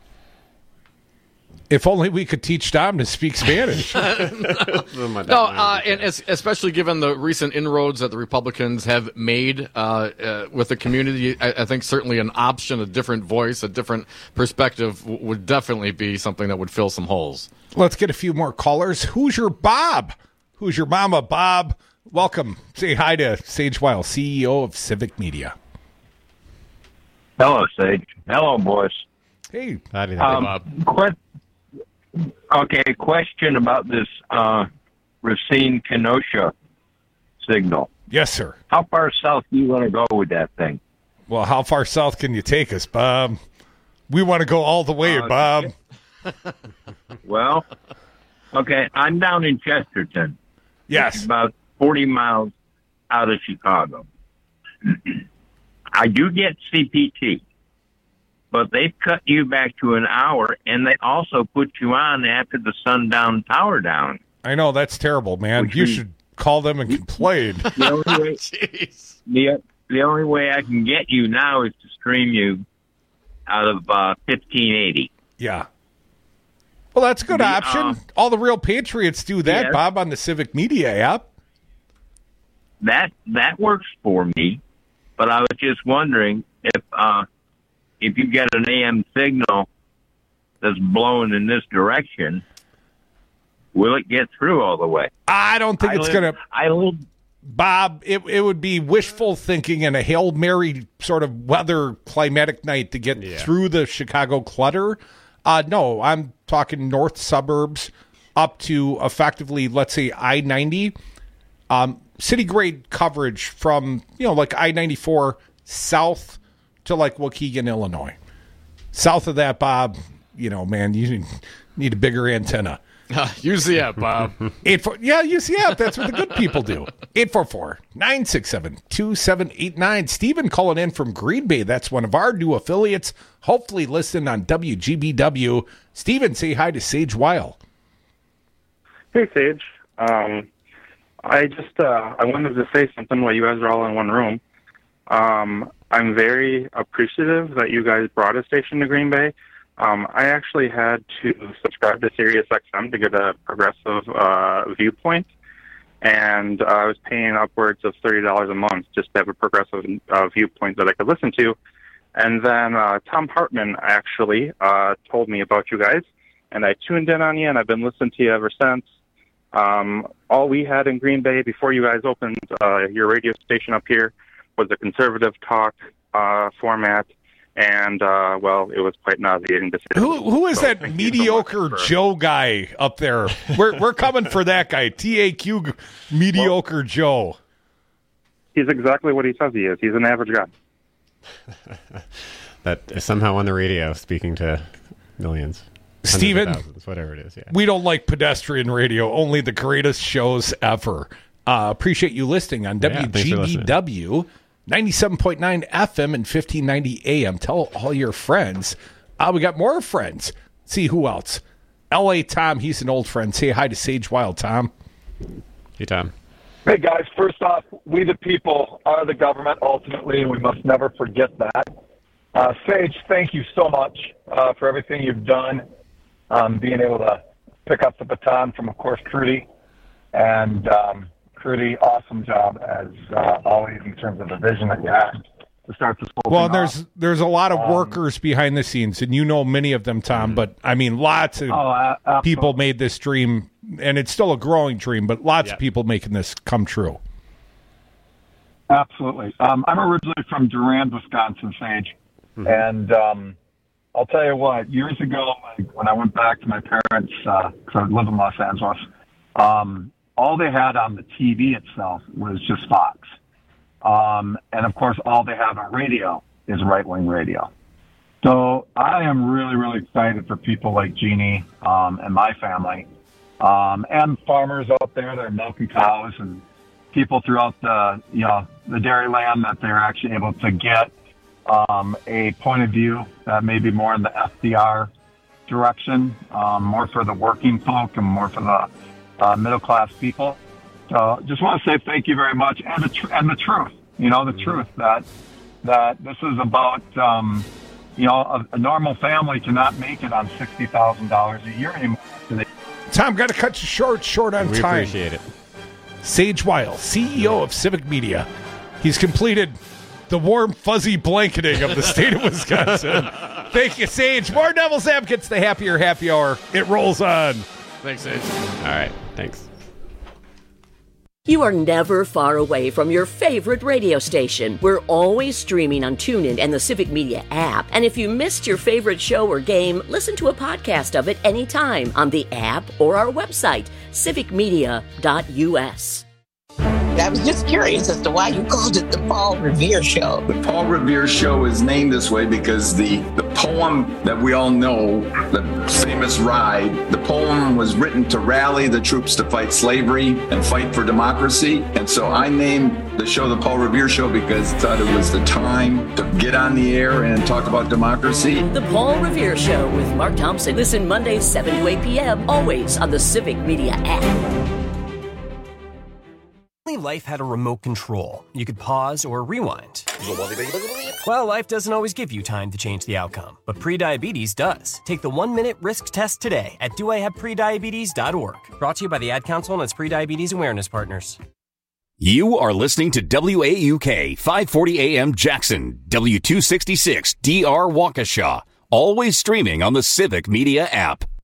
If only we could teach Dom to speak Spanish. no, uh, and as, especially given the recent inroads that the Republicans have made uh, uh, with the community, I, I think certainly an option, a different voice, a different perspective w- would definitely be something that would fill some holes. Let's get a few more callers. Who's your Bob? Who's your mama, Bob? Welcome. Say hi to Sage Weil, C E O of Civic Media. Hello, Sage. Hello, boys. Hey. Howdy, um, Bob. Qu- okay, question about this uh, Racine-Kenosha signal. Yes, sir. How far south do you want to go with that thing? Well, how far south can you take us, Bob? We want to go all the way, uh, Bob. Well, Okay, I'm down in Chesterton. Yes. It's about forty miles out of Chicago. I do get C P T, but they've cut you back to an hour, and they also put you on after the sundown power down. I know, that's terrible, man. Which you means, should call them and complain. The only way, the, the only way I can get you now is to stream you out of uh, fifteen eighty. Yeah. Well, that's a good the, option. Uh, All the real patriots do that, yes. Bob, on the Civic Media app. That that works for me, but I was just wondering if uh, if you get an A M signal that's blowing in this direction, will it get through all the way? I don't think I it's going to. I live. Bob, it it would be wishful thinking and a Hail Mary sort of weather climatic night to get yeah. through the Chicago clutter. Uh, no, I'm talking north suburbs up to effectively, let's say, I ninety. Um, city grade coverage from, you know, like I ninety-four south to like Waukegan, Illinois. South of that, Bob, you know, man, you need a bigger antenna. Uh, use the app, Bob. Eight four, yeah, use the app. That's what the good people do. eight four four, nine six seven, two seven eight nine. Stephen calling in from Green Bay. That's one of our new affiliates. Hopefully listening on W G B W. Stephen, say hi to Sage Weil. Hey, Sage. Um, I just uh, I wanted to say something while you guys are all in one room. Um, I'm very appreciative that you guys brought a station to Green Bay. Um, I actually had to subscribe to Sirius X M to get a progressive uh, viewpoint, and uh, I was paying upwards of thirty dollars a month just to have a progressive uh, viewpoint that I could listen to. And then uh, Tom Hartman actually uh, told me about you guys, and I tuned in on you, and I've been listening to you ever since. Um, all we had in Green Bay before you guys opened uh, your radio station up here was a conservative talk uh, format. And, uh, well, it was quite nauseating to say. Who, who is so that mediocre so Joe guy up there? We're we're coming for that guy, T A Q mediocre well, Joe. He's exactly what he says he is. He's an average guy. That is somehow on the radio speaking to millions. Stephen, whatever it is, yeah. We don't like pedestrian radio, only the greatest shows ever. Uh, appreciate you listening on yeah, W G B W. ninety-seven point nine F M and fifteen ninety A M. Tell all your friends. Uh, we got more friends. Let's see who else. L A Tom, he's an old friend. Say hi to Sage Weil, Tom. Hey, Tom. Hey, guys. First off, we the people are the government, ultimately, and we must never forget that. Uh, Sage, thank you so much uh, for everything you've done, um, being able to pick up the baton from, of course, Trudy. And... Um, Pretty awesome job as uh, always in terms of the vision that you had to start this whole well, thing there's off. there's a lot of um, workers behind the scenes, and you know many of them, Tom. But I mean, lots of oh, uh, people made this dream, and it's still a growing dream. But lots yeah. of people making this come true. Absolutely. Um, I'm originally from Durand, Wisconsin, Sage, mm-hmm. and um, I'll tell you what. Years ago, when I went back to my parents, because uh, I live in Los Angeles. Um, all they had on the T V itself was just Fox. Um, and, of course, all they have on radio is right-wing radio. So I am really, really excited for people like Jeannie um, and my family um, and farmers out there that are milking cows and people throughout the, you know, the dairy land that they're actually able to get um, a point of view that may be more in the F D R direction, um, more for the working folk and more for the Uh, middle-class people. So just want to say thank you very much. And the, tr- and the truth, you know, the mm-hmm. truth that that this is about, um, you know, a, a normal family cannot make it on sixty thousand dollars a year anymore. Tom, got to cut you short, short on we time. We appreciate it. Sage Weil, C E O of Civic Media. He's completed the warm, fuzzy blanketing of the state of Wisconsin. Thank you, Sage. More Devil's Advocates, the happier happy hour. It rolls on. Thanks, Sage. All right, thanks. You are never far away from your favorite radio station. We're always streaming on TuneIn and the Civic Media app. And if you missed your favorite show or game, listen to a podcast of it anytime on the app or our website, civic media dot U S. I was just curious as to why you called it the Paul Revere Show. The Paul Revere Show is named this way because the, the poem that we all know, the famous Ride, the poem was written to rally the troops to fight slavery and fight for democracy. And so I named the show the Paul Revere Show because I thought it was the time to get on the air and talk about democracy. The Paul Revere Show with Mark Thompson. Listen Mondays, seven to eight p.m., always on the Civic Media app. Life had a remote control. You could pause or rewind. Well, life doesn't always give you time to change the outcome, but prediabetes does. Take the one-minute risk test today at do I have prediabetes dot org. Brought to you by the Ad Council and its prediabetes awareness partners. You are listening to W A U K five forty A M Jackson, W two sixty-six D R Waukesha, always streaming on the Civic Media app.